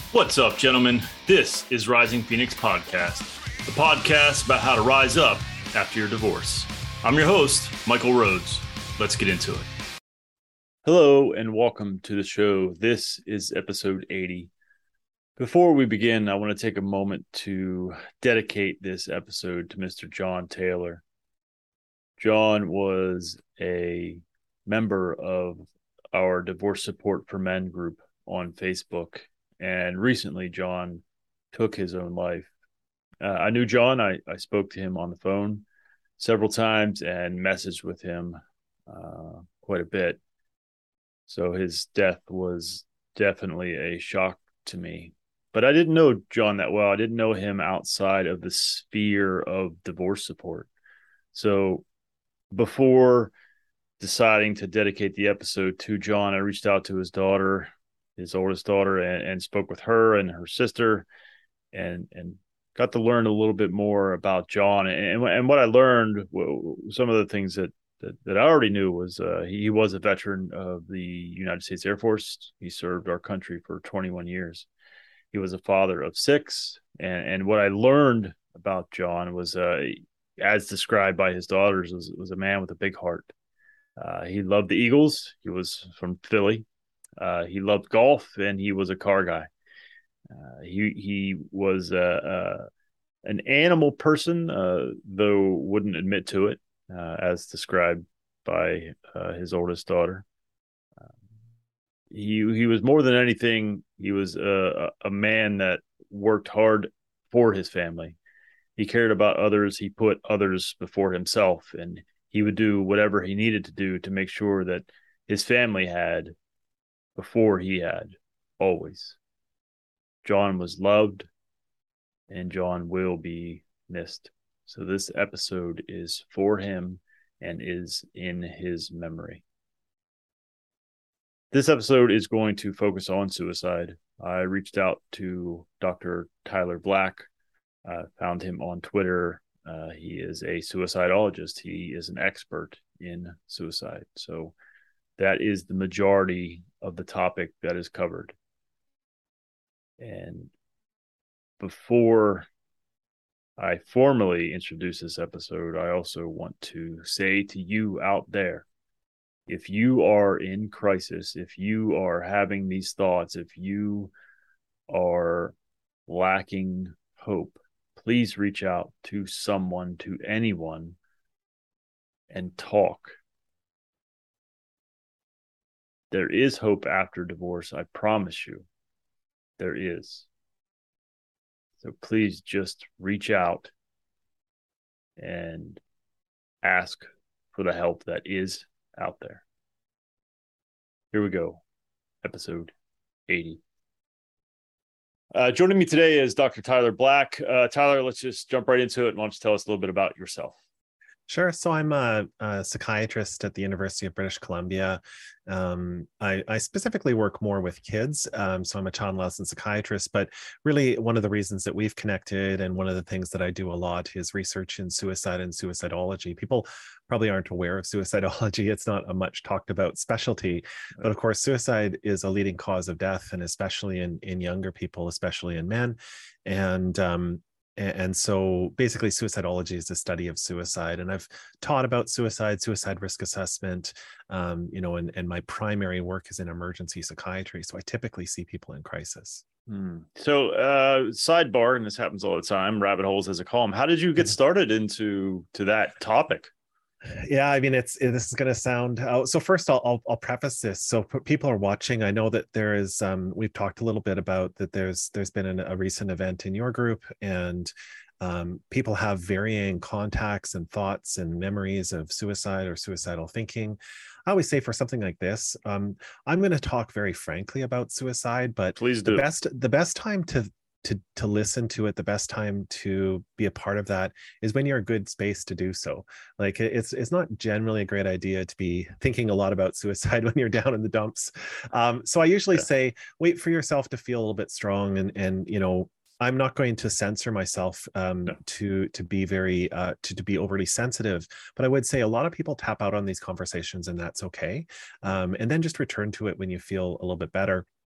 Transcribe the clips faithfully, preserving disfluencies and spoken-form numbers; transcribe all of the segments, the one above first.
What's up, gentlemen? This is Rising Phoenix Podcast, the podcast about how to rise up after your divorce. I'm your host, Michael Rhodes. Let's get into it. Hello, and welcome to the show. This is episode eighty. Before we begin, I want to take a moment to dedicate this episode to Mister John Taylor. John was a member of our Divorce Support for Men group on Facebook. And recently, John took his own life. Uh, I knew John. I, I spoke to him on the phone several times and messaged with him uh, quite a bit. So his death was definitely a shock to me. But I didn't know John that well. I didn't know him outside of the sphere of divorce support. So before deciding to dedicate the episode to John, I reached out to his daughter, his oldest daughter, and, and spoke with her and her sister, and and got to learn a little bit more about John. And and what I learned, well, some of the things that that, that I already knew was uh, he, he was a veteran of the United States Air Force. He served our country for twenty-one years. He was a father of six, and and what I learned about John was, uh, as described by his daughters, was was a man with a big heart. Uh, he loved the Eagles. He was from Philly. Uh, he loved golf, and he was a car guy. Uh, he he was uh, uh, an animal person, uh, though wouldn't admit to it, uh, as described by uh, his oldest daughter. Uh, he he was more than anything. He was a, a man that worked hard for his family. He cared about others. He put others before himself, and he would do whatever he needed to do to make sure that his family had before he had, always. John was loved, and John will be missed. So this episode is for him and is in his memory. This episode is going to focus on suicide. I reached out to Doctor Tyler Black, uh, found him on Twitter. Uh, he is a suicidologist. He is an expert in suicide. So that is the majority of the topic that is covered. And before I formally introduce this episode, I also want to say to you out there, if you are in crisis, if you are having these thoughts, if you are lacking hope, please reach out to someone, to anyone, and talk. There is hope after divorce. I promise you, there is. So please just reach out and ask for the help that is out there. Here we go. Episode eighty. Uh, joining me today is Doctor Tyler Black. Uh, Tyler, let's just jump right into it. And why don't you tell us a little bit about yourself? Sure. So I'm a, a psychiatrist at the University of British Columbia. Um, I, I specifically work more with kids. Um, so I'm a child and adolescent psychiatrist, but really one of the reasons that we've connected and one of the things that I do a lot is research in suicide and suicidology. People probably aren't aware of suicidology. It's not a much talked about specialty, but of course, suicide is a leading cause of death, and especially in, in younger people, especially in men. And, um, And so basically suicidology is the study of suicide. And I've taught about suicide, suicide risk assessment, um, you know, and, and my primary work is in emergency psychiatry. So I typically see people in crisis. Hmm. So uh, sidebar, and this happens all the time, rabbit holes as a column. How did you get started into to that topic? Yeah, I mean, it's it, this is going to sound. Uh, so first, I'll, I'll I'll preface this. So people are watching. I know that there is. Um, we've talked a little bit about that. There's there's been an, a recent event in your group, and um, people have varying contacts and thoughts and memories of suicide or suicidal thinking. I always say for something like this, um, I'm going to talk very frankly about suicide, but please do. The best the best time to to to listen to it, the best time to be a part of that is when you're in a good space to do so. Like it's it's not generally a great idea to be thinking a lot about suicide when you're down in the dumps. Um, so I usually yeah. say, wait for yourself to feel a little bit strong, and and you know, I'm not going to censor myself um, no. to to be very uh, to to be overly sensitive, but I would say a lot of people tap out on these conversations, and that's okay. Um, and then just return to it when you feel a little bit better.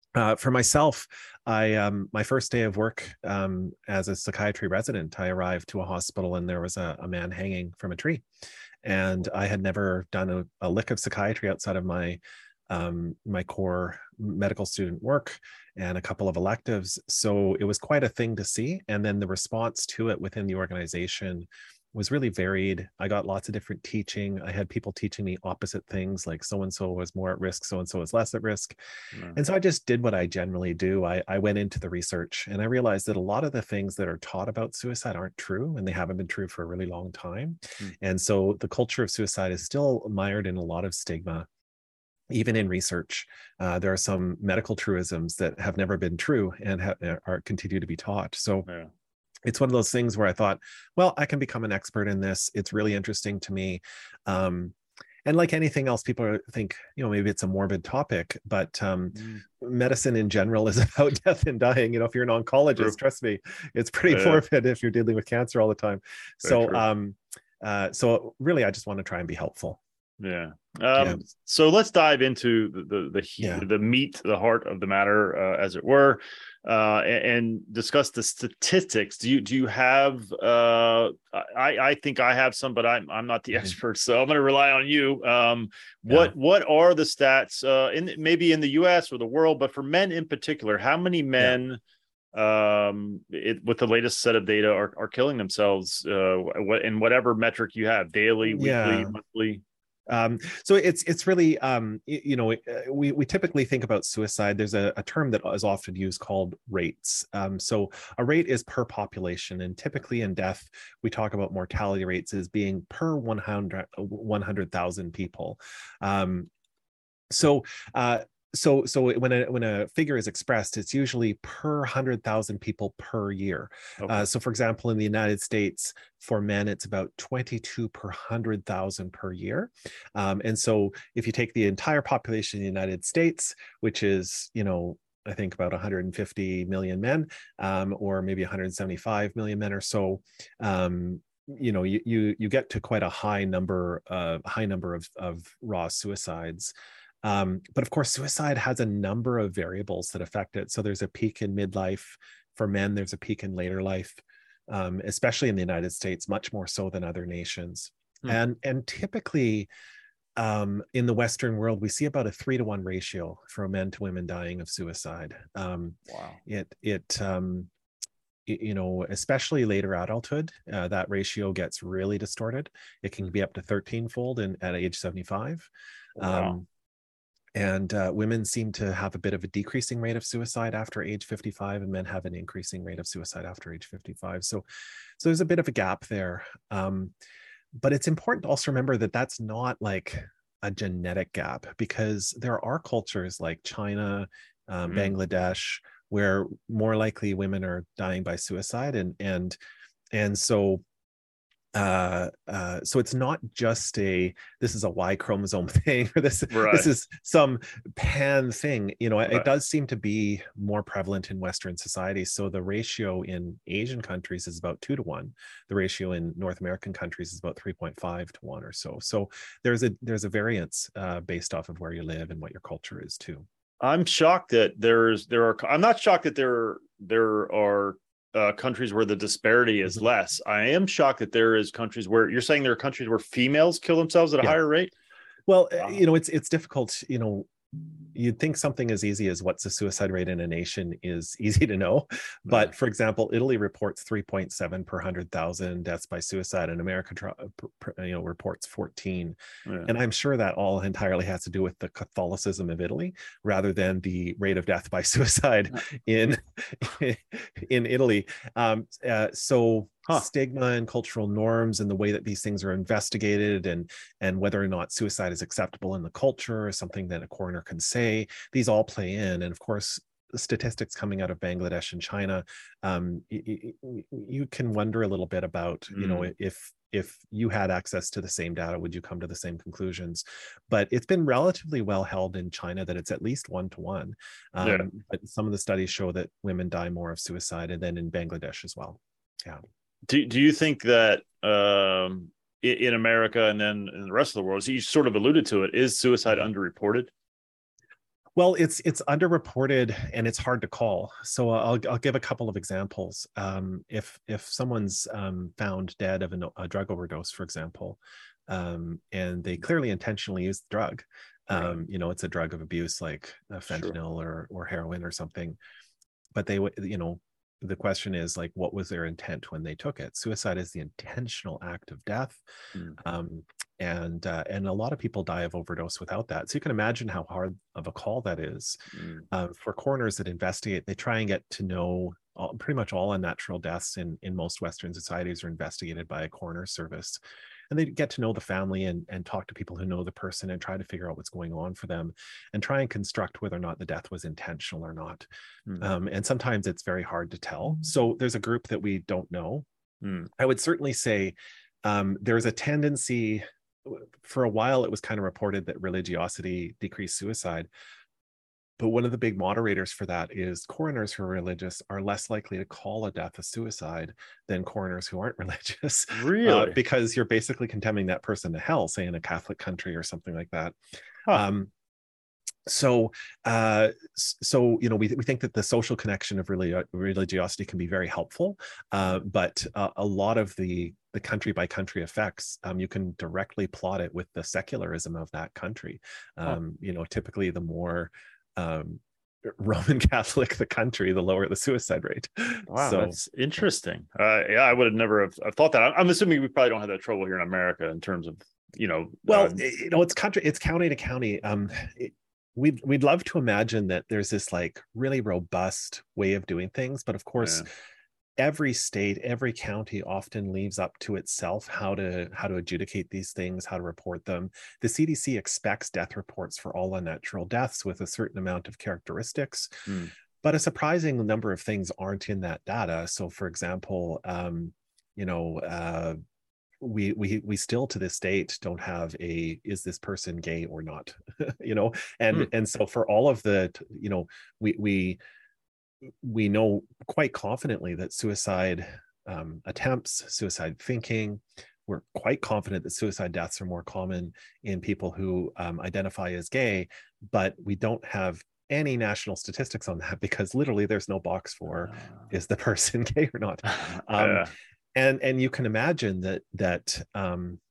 Uh, for myself, I um, my first day of work um, as a psychiatry resident, I arrived to a hospital and there was a, a man hanging from a tree, and I had never done a, a lick of psychiatry outside of my um, my core medical student work and a couple of electives. So it was quite a thing to see, and then the response to it within the organization was really varied. I got lots of different teaching. I had people teaching me opposite things, like so and so was more at risk, so and so was less at risk. Mm. And so I just did what I generally do. I, I went into the research and I realized that a lot of the things that are taught about suicide aren't true, and they haven't been true for a really long time. Mm. And so the culture of suicide is still mired in a lot of stigma. Even in research, uh, there are some medical truisms that have never been true and have, are continue to be taught. So Yeah. It's one of those things where I thought, well, I can become an expert in this. It's really interesting to me. Um, and like anything else, people are, think, you know, maybe it's a morbid topic, but um, Mm. medicine in general is about death and dying. You know, if you're an oncologist, True. trust me, it's pretty Yeah. morbid if you're dealing with cancer all the time. Very So, true. um, uh, so really, I just want to try and be helpful. Yeah. Um, Yeah. So let's dive into the the the, he- Yeah. the meat, the heart of the matter, uh, as it were, uh, and, and discuss the statistics. Do you do you have? Uh, I I think I have some, but I'm I'm not the Mhm. expert, so I'm going to rely on you. Um, Yeah. what what are the stats uh, in maybe in the U S or the world, but for men in particular, how many men? um it with the latest set of data are, are killing themselves uh what in whatever metric you have, daily, weekly, Yeah. monthly? Um, so it's it's really um, you, you know, we we typically think about suicide. There's a, a term that is often used called rates. Um, so a rate is per population, and typically in death we talk about mortality rates as being per one hundred thousand people. Um, so uh, so so when a when a figure is expressed, it's usually per one hundred thousand people per year. Okay. Uh, so for example, in the United States, for men, it's about twenty-two per one hundred thousand per year. Um, and so if you take the entire population of the United States, which is, you know, I think about one hundred fifty million men, um, or maybe one hundred seventy-five million men or so, um, you know, you, you you get to quite a high number, uh, high number of of raw suicides. Um, but of course, suicide has a number of variables that affect it. So there's a peak in midlife. For men, there's a peak in later life, um, especially in the United States, much more so than other nations. Hmm. And and typically, um, in the Western world, we see about a three to one ratio for men to women dying of suicide. Um, Wow. It it um, y- you know, especially later adulthood, uh, that ratio gets really distorted. It can be up to thirteen fold in at age seventy-five. Wow. Um, and uh, women seem to have a bit of a decreasing rate of suicide after age fifty-five, and men have an increasing rate of suicide after age fifty-five. So, so there's a bit of a gap there. Um, but it's important to also remember that that's not like a genetic gap, because there are cultures like China, um, Mm. Bangladesh, where more likely women are dying by suicide, and and and so uh uh so it's not just a this is a Y chromosome thing, or this Right. this is some pan thing. You know, it, Right. it does seem to be more prevalent in Western society. So the ratio in Asian countries is about two to one. The ratio in North American countries is about three point five to one or so. So there's a there's a variance uh based off of where you live and what your culture is too. I'm shocked that there's there are I'm not shocked that there there are uh, countries where the disparity is Mhm. less. I am shocked that there is countries where you're saying there are countries where females kill themselves at a Yeah. higher rate. Well, uh, Wow. you know, it's it's difficult. You know, you'd think something as easy as what's the suicide rate in a nation is easy to know. But Yeah. for example, Italy reports three point seven per one hundred thousand deaths by suicide, and America, you know, reports fourteen. Yeah. And I'm sure that all entirely has to do with the Catholicism of Italy rather than the rate of death by suicide in in Italy. Um, uh, so Huh. stigma and cultural norms and the way that these things are investigated, and and whether or not suicide is acceptable in the culture or something that a coroner can say, these all play in. And of course, the statistics coming out of Bangladesh and China, um, you, you can wonder a little bit about, you know, Mm. if if you had access to the same data, would you come to the same conclusions? But it's been relatively well held in China that it's at least one to one. Um, Yeah. But some of the studies show that women die more of suicide, and then in Bangladesh as well. Yeah. Do Do you think that um, in, in America and then in the rest of the world, so you sort of alluded to it, is suicide Mhm. underreported? Well, it's it's underreported and it's hard to call. So I'll I'll give a couple of examples. Um, if if someone's um, found dead of a, a drug overdose, for example, um, and they clearly intentionally used the drug, um, Right. you know, it's a drug of abuse like uh, Sure. fentanyl or or heroin or something. But they would, you know, the question is like, what was their intent when they took it? Suicide is the intentional act of death. Mm. Um, and uh, and a lot of people die of overdose without that. So you can imagine how hard of a call that is. Mm. Uh, for coroners that investigate. They try and get to know all, pretty much all unnatural deaths in in most Western societies are investigated by a coroner service, and they get to know the family and and talk to people who know the person and try to figure out what's going on for them, and try and construct whether or not the death was intentional or not. Mm. Um, and sometimes it's very hard to tell. So there's a group that we don't know. Mm. I would certainly say um, there's a tendency. For a while, it was kind of reported that religiosity decreased suicide. But one of the big moderators for that is coroners who are religious are less likely to call a death a suicide than coroners who aren't religious. Really? Uh, because you're basically condemning that person to hell, say in a Catholic country or something like that. Huh. Um, so, uh, so you know, we we think that the social connection of religi- religiosity can be very helpful, uh, but uh, a lot of the the country by country effects, um, you can directly plot it with the secularism of that country. Um, Huh. You know, typically the more um, Roman Catholic the country, the lower the suicide rate. Wow, So that's interesting. Uh, yeah, I would have never have, have thought that. I'm, I'm assuming we probably don't have that trouble here in America in terms of, you know. well, uh, you know, it's country, it's county to county. Um, it, we'd we'd love to imagine that there's this like really robust way of doing things, but of course, yeah. every state, every county often leaves up to itself how to how to adjudicate these things, how to report them. The C D C expects death reports for all unnatural deaths with a certain amount of characteristics, Mm. but a surprising number of things aren't in that data. So, for example, um, you know. Uh, we we we still to this date don't have a is this person gay or not. You know, and Mm. and so for all of the, you know, we we we know quite confidently that suicide um, attempts, suicide thinking, we're quite confident that suicide deaths are more common in people who um, identify as gay, but we don't have any national statistics on that because literally there's no box for Uh, is the person gay or not. Um, yeah. and and you can imagine that that um,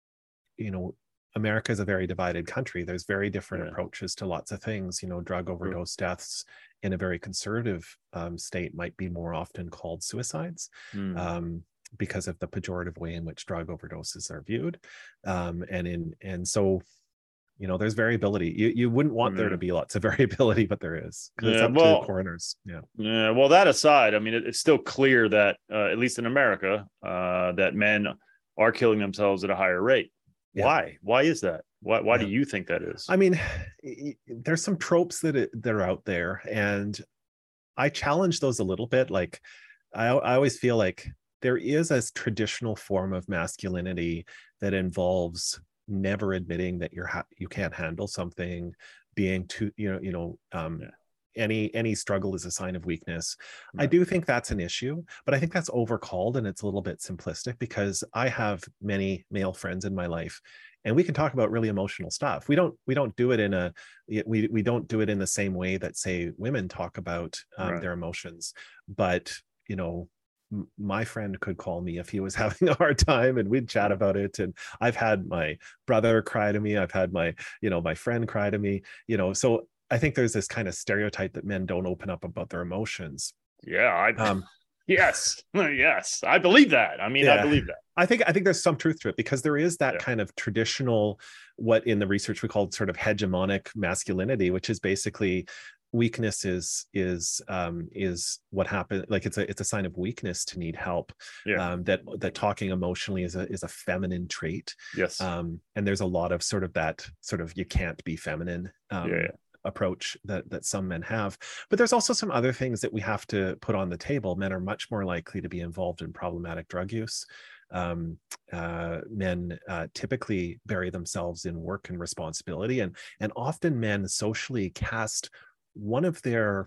you know, America is a very divided country. There's very different Yeah. approaches to lots of things. You know, drug overdose deaths in a very conservative um, state might be more often called suicides Mm. um, because of the pejorative way in which drug overdoses are viewed. Um, and in and so, you know, there's variability. You you wouldn't want there Yeah. to be lots of variability, but there is because it's Yeah, up well- to coroners. Yeah. Yeah. Well, that aside, I mean, it, it's still clear that, uh, at least in America, uh, that men are killing themselves at a higher rate. Yeah. Why? Why is that? Why? Why Yeah. do you think that is? I mean, there's some tropes that, it, that are out there, and I challenge those a little bit. Like, I, I always feel like there is a traditional form of masculinity that involves never admitting that you're ha- you can't handle something, being too, you know, you know, um, Yeah. any any struggle is a sign of weakness. I Right. do think that's an issue, but I think that's overcalled and it's a little bit simplistic because I have many male friends in my life and we can talk about really emotional stuff. We don't we don't do it in a we we don't do it in the same way that say women talk about um, Right. their emotions, but you know, m- my friend could call me if he was having a hard time and we'd chat about it. And I've had my brother cry to me, I've had my, you know, my friend cry to me, you know. So I think there's this kind of stereotype that men don't open up about their emotions. Yeah. I. Um, Yes. Yes. I believe that. I mean, I Yeah. believe that. I think I think there's some truth to it because there is that Yeah. kind of traditional, what in the research we call sort of hegemonic masculinity, which is basically weakness is is um, is what happened. Like it's a it's a sign of weakness to need help. Yeah. Um, that that talking emotionally is a is a feminine trait. Yes. Um, and there's a lot of sort of that sort of you can't be feminine. Um, Yeah, yeah. approach that that some men have, but there's also some other things that we have to put on the table. Men are much more likely to be involved in problematic drug use. Um, uh, men uh, typically bury themselves in work and responsibility, and and often men socially cast one of their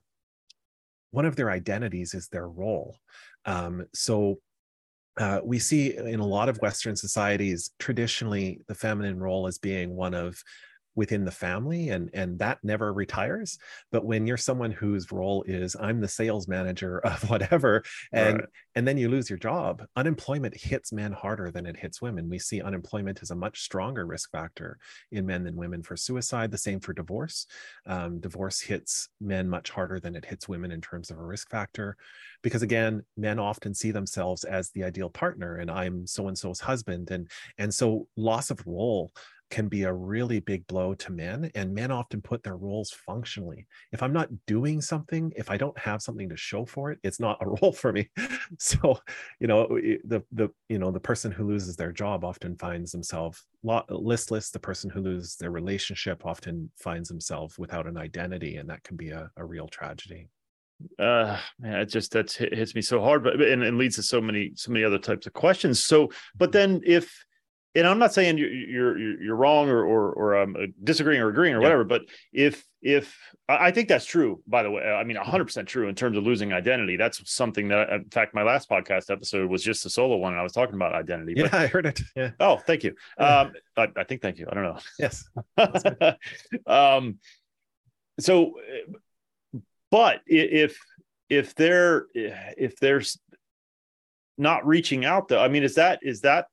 one of their identities is their role. Um, so uh, we see in a lot of Western societies traditionally the feminine role as being one of within the family, and and that never retires. But when you're someone whose role is, I'm the sales manager of whatever, and Right. and then you lose your job, unemployment hits men harder than it hits women. We see unemployment as a much stronger risk factor in men than women for suicide. The same for divorce. Um, divorce hits men much harder than it hits women in terms of a risk factor, because again, men often see themselves as the ideal partner, and I'm so and so's husband, and and so loss of role can be a really big blow to men, and men often put their roles functionally. If I'm not doing something, if I don't have something to show for it, it's not a role for me. So, you know, the the you know the person who loses their job often finds themselves listless. The person who loses their relationship often finds themselves without an identity, and that can be a, a real tragedy. Uh, man, it just that's it hits me so hard, but and, and leads to so many so many other types of questions. So, but then if, and I'm not saying you're you're you're wrong or or or um, disagreeing or agreeing or Yeah. whatever, but if if I think that's true, by the way, I mean one hundred percent true in terms of losing identity. That's something that, in fact, my last podcast episode was just a solo one, and I was talking about identity. Yeah, but, I heard it. Yeah. Oh, thank you. Yeah. Um, I, I think thank you. I don't know. Yes. um, so. But if if they're if there's not reaching out, though, I mean, is that is that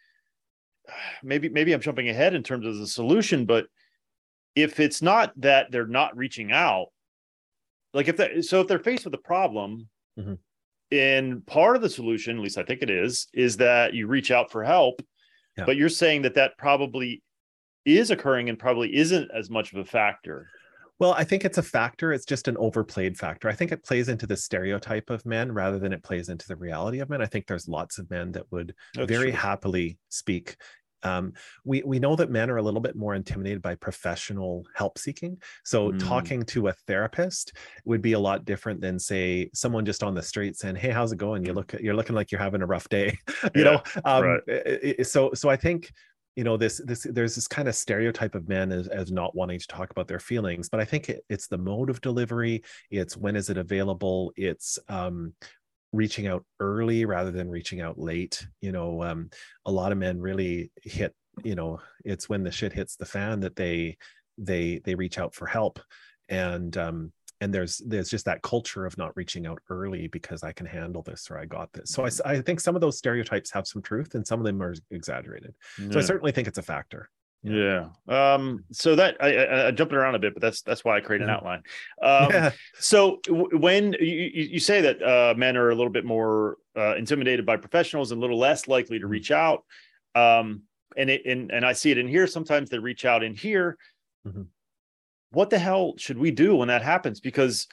maybe maybe I'm jumping ahead in terms of the solution, but if it's not that they're not reaching out, like if that, so if they're faced with a problem, mm-hmm. and part of the solution, at least I think it is, is that you reach out for help. Yeah. But you're saying that that probably is occurring and probably isn't as much of a factor. Well, I think it's a factor. It's just an overplayed factor. I think it plays into the stereotype of men rather than it plays into the reality of men. I think there's lots of men that would That's very true. happily speak. Um, we we know that men are a little bit more intimidated by professional help seeking. So mm. talking to a therapist would be a lot different than, say, someone just on the street saying, "Hey, how's it going? You look you're looking like you're having a rough day." you yeah, know. Um, right. So so I think. You know, this, this, there's this kind of stereotype of men as, as not wanting to talk about their feelings, but I think it, it's the mode of delivery. It's when is it available? It's um, reaching out early rather than reaching out late. You know, um, a lot of men really hit, you know, it's when the shit hits the fan that they, they, they reach out for help. And, um, and there's there's just that culture of not reaching out early because I can handle this or I got this. So I, I think some of those stereotypes have some truth and some of them are exaggerated. Yeah. So I certainly think it's a factor. Yeah. Um, so that I, I, I'm jumping around a bit, but that's that's why I created yeah. an outline. Um, yeah. So w- when you, you say that uh, men are a little bit more uh, intimidated by professionals and a little less likely to reach out, um, and it, and and I see it in here. Sometimes they reach out in here. Mm-hmm. What the hell should we do when that happens? Because,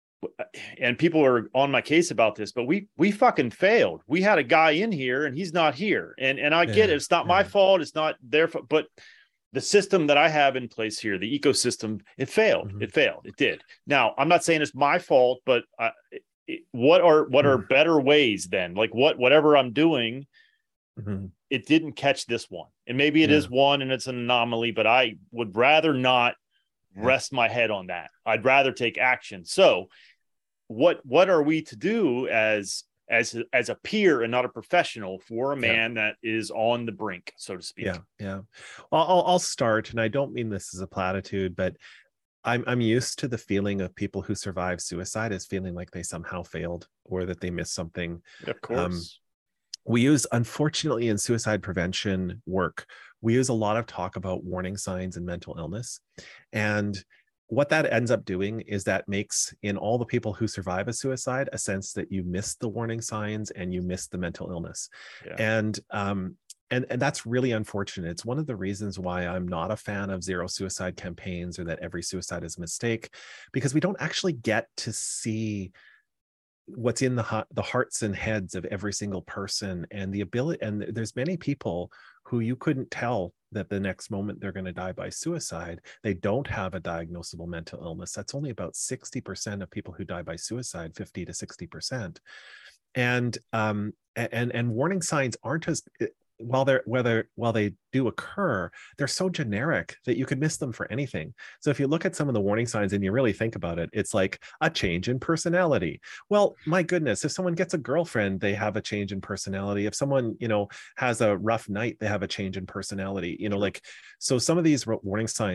and people are on my case about this, but we, we fucking failed. We had a guy in here and he's not here. And, and I yeah, get it. It's not yeah. my fault. It's not their fault, but the system that I have in place here, the ecosystem, it failed. Mm-hmm. It failed. It did. Now, I'm not saying it's my fault, but I, it, what are, what mm-hmm. are better ways then? Like what, whatever I'm doing, mm-hmm. it didn't catch this one. And maybe it yeah. is one and it's an anomaly, but I would rather not rest my head on that. I'd rather take action. So what what are we to do as as as a peer and not a professional for a man yeah. that is on the brink, so to speak? Yeah, yeah. Well, I'll, I'll start, and I don't mean this as a platitude, but I'm I'm used to the feeling of people who survive suicide as feeling like they somehow failed or that they missed something. Of course. Um, we use, unfortunately, in suicide prevention work, we use a lot of talk about warning signs and mental illness. And what that ends up doing is that makes, in all the people who survive a suicide, a sense that you missed the warning signs and you missed the mental illness. Yeah. And, um, and, and that's really unfortunate. It's one of the reasons why I'm not a fan of zero suicide campaigns or that every suicide is a mistake, because we don't actually get to see what's in the the hearts and heads of every single person, and the ability, and there's many people who you couldn't tell that the next moment they're going to die by suicide. They don't have a diagnosable mental illness. That's only about sixty percent of people who die by suicide, fifty to sixty percent. And um and and warning signs aren't as, while they're whether while they do occur, they're so generic that you could miss them for anything. So if you look at some of the warning signs and you really think about it, it's like a change in personality. Well, my goodness, if someone gets a girlfriend, they have a change in personality. If someone, you know, has a rough night, they have a change in personality. You know, like, so some of these warning signs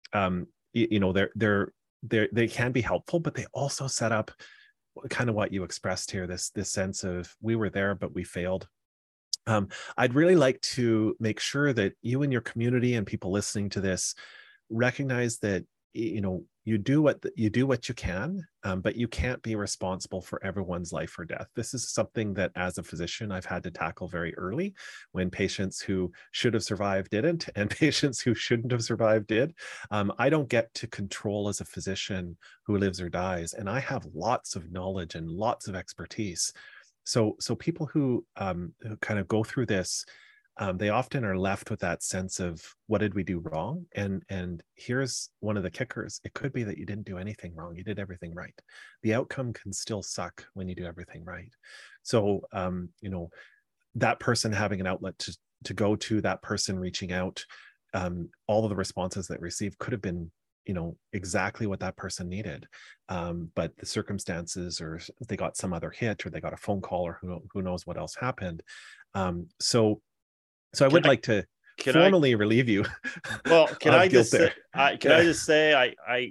um, you, you know, they're they're they they can be helpful, but they also set up kind of what you expressed here, this this sense of we were there but we failed. um, I'd really like to make sure that you and your community and people listening to this recognize that, you know, you do what you do what you can, um, but you can't be responsible for everyone's life or death. This is something that as a physician I've had to tackle very early, when patients who should have survived didn't and patients who shouldn't have survived did. um, I don't get to control as a physician who lives or dies, and I have lots of knowledge and lots of expertise. So so people who, um, who kind of go through this, um, they often are left with that sense of, what did we do wrong? And and here's one of the kickers: it could be that you didn't do anything wrong. You did everything right. The outcome can still suck when you do everything right. So um, you know, that person having an outlet to to go to, that person reaching out, um, all of the responses that received could have been, you know, exactly what that person needed. Um, but the circumstances, or they got some other hit, or they got a phone call, or who, who knows what else happened. Um, so, so I Can would I- like to Can formally I, relieve you. well, can of I guilt just say, there. I, can Yeah. I just say, I, I,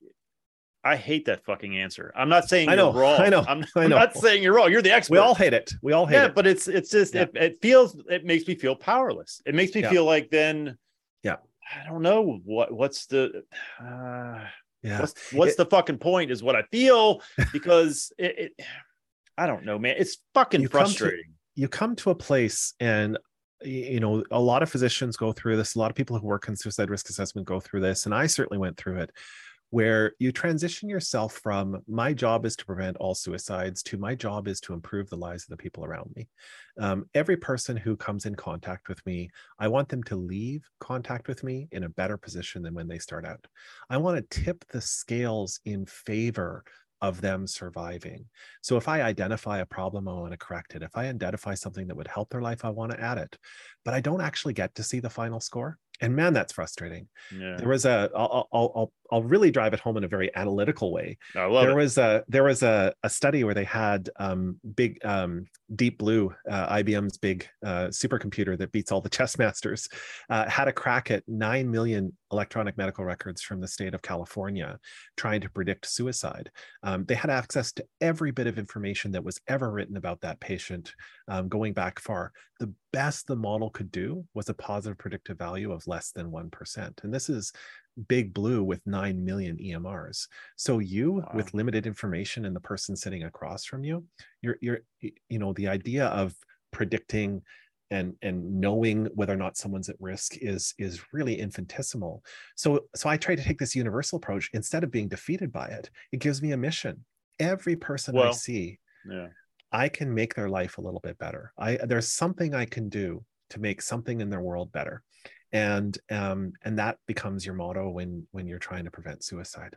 I hate that fucking answer. I'm not saying I know, you're wrong. I know, I'm, I I'm know. not saying you're wrong. You're the expert. We all hate it. We all hate yeah, it. but it's, it's just, Yeah. it, it feels, it makes me feel powerless. It makes me Yeah. feel like then, Yeah. I don't know what, what's the, uh, Yeah. what's, what's It- the fucking point is what I feel, because it, it I don't know, man. It's fucking You come to- frustrating. you come to a place, and you know, a lot of physicians go through this, a lot of people who work in suicide risk assessment go through this, and I certainly went through it, where you transition yourself from, my job is to prevent all suicides, to my job is to improve the lives of the people around me. Um, every person who comes in contact with me, I want them to leave contact with me in a better position than when they start out. I want to tip the scales in favor of them surviving. So if I identify a problem, I want to correct it. If I identify something that would help their life, I want to add it. But I don't actually get to see the final score. And man, that's frustrating. Yeah. There was a, I'll, I'll, I'll, I'll really drive it home in a very analytical way. I love there it. was a, there was a, a study where they had um, big, um, Deep Blue, uh, I B M's big uh, supercomputer that beats all the chess masters, uh, had a crack at nine million electronic medical records from the state of California, trying to predict suicide. Um, they had access to every bit of information that was ever written about that patient, um, going back far. The best the model could do was a positive predictive value of less than one percent. And this is Big Blue with nine million E M Rs. So you, wow, with limited information and the person sitting across from you, you're, you're, you know, the idea of predicting and and knowing whether or not someone's at risk is is really infinitesimal. So so I try to take this universal approach. Instead of being defeated by it, it gives me a mission. Every person well, I see, yeah, I can make their life a little bit better. I there's something I can do to make something in their world better. And um and that becomes your motto when when you're trying to prevent suicide.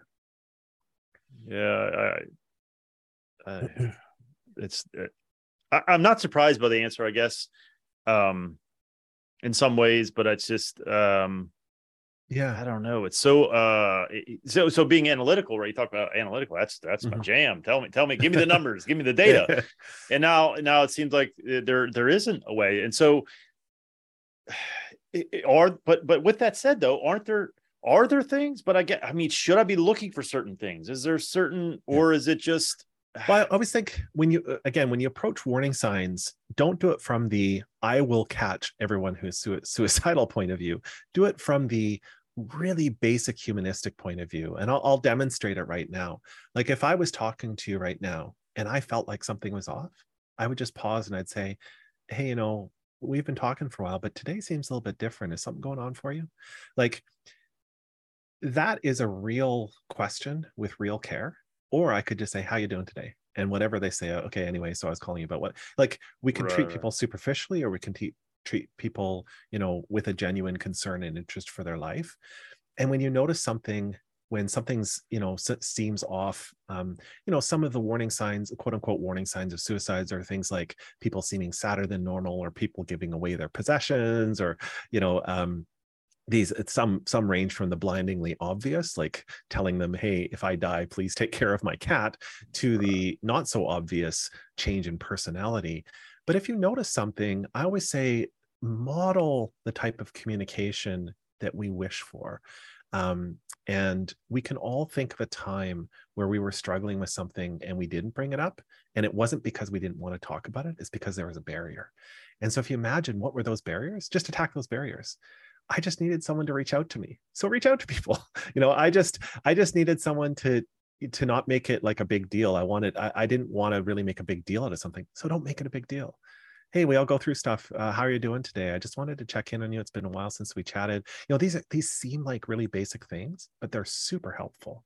Yeah, I, I it's it, I, I'm not surprised by the answer, I guess, um in some ways, but it's just um yeah, I don't know. It's so uh so so being analytical, right? You talk about analytical. That's that's mm-hmm. my jam. Tell me, tell me, give me the numbers, give me the data. And now now it seems like there there isn't a way. And so Are but but with that said, though, aren't there are there things? But I get, I mean, should I be looking for certain things? Is there certain, or is it just? Well, I always think when you again when you approach warning signs, don't do it from the I will catch everyone who's suicidal point of view. Do it from the really basic humanistic point of view, and I'll, I'll demonstrate it right now. Like if I was talking to you right now and I felt like something was off, I would just pause and I'd say, "Hey, you know, we've been talking for a while, but today seems a little bit different. Is something going on for you?" Like that is a real question with real care. Or I could just say, "How you doing today?" And whatever they say, okay, anyway, so I was calling you about what, like we can right, treat people superficially, or we can te- treat people, you know, with a genuine concern and interest for their life. And when you notice something, when something's, you know, seems off, um, you know, some of the warning signs, quote unquote, warning signs of suicides are things like people seeming sadder than normal, or people giving away their possessions, or, you know, um, these, some, some range from the blindingly obvious, like telling them, "Hey, if I die, please take care of my cat," to the not so obvious change in personality. But if you notice something, I always say, model the type of communication that we wish for. Um, and we can all think of a time where we were struggling with something and we didn't bring it up. And it wasn't because we didn't want to talk about it, it's because there was a barrier. And so if you imagine what were those barriers, just attack those barriers. I just needed someone to reach out to me. So reach out to people. You know, I just, I just needed someone to, to not make it like a big deal. I wanted, I, I didn't want to really make a big deal out of something. So don't make it a big deal. Hey, we all go through stuff. Uh, how are you doing today? I just wanted to check in on you. It's been a while since we chatted. You know, these are, these seem like really basic things, but they're super helpful.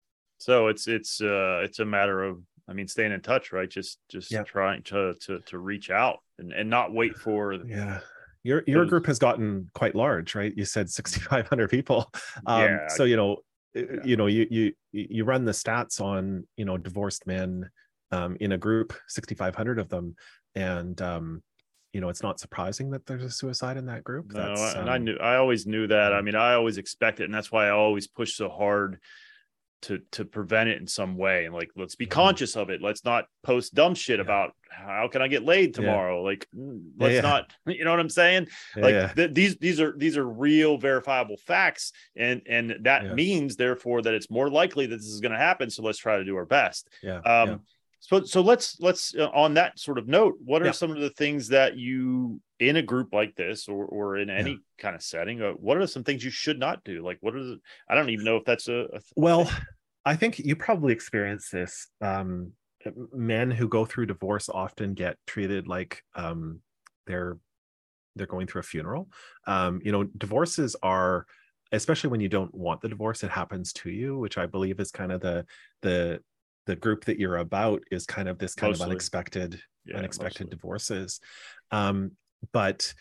So it's, it's, uh, it's a matter of, I mean, staying in touch, right? Just, just yeah. trying to, to, to reach out and, and not wait for. Yeah. Your, your those... group has gotten quite large, right? You said sixty-five hundred people. Um, yeah. So, you know, yeah. you know, you, you, you run the stats on, you know, divorced men um, in a group, sixty-five hundred of them. And, um, you know, it's not surprising that there's a suicide in that group. No, That's, and um, I knew, I always knew that. I mean, I always expect it. And that's why I always push so hard to, to prevent it in some way. And like, let's be mm-hmm. conscious of it. Let's not post dumb shit yeah. about how can I get laid tomorrow? Yeah. Like, let's yeah. not, you know what I'm saying? Yeah. Like th- these, these are, these are real verifiable facts. And, and that yeah. means therefore that it's more likely that this is going to happen. So let's try to do our best. Yeah. Um, yeah. So, so let's, let's, uh, on that sort of note, what are yeah. some of the things that you, in a group like this, or, or in any yeah. kind of setting, uh, what are some things you should not do? Like, what are the, I don't even know if that's a, a well, thing. I think you probably experience this. Um, men who go through divorce often get treated like, um, they're, they're going through a funeral. Um, you know, divorces are, especially when you don't want the divorce, it happens to you, which I believe is kind of the, the, the group that you're about is kind of this kind mostly. of unexpected, yeah, unexpected mostly. divorces. Um, but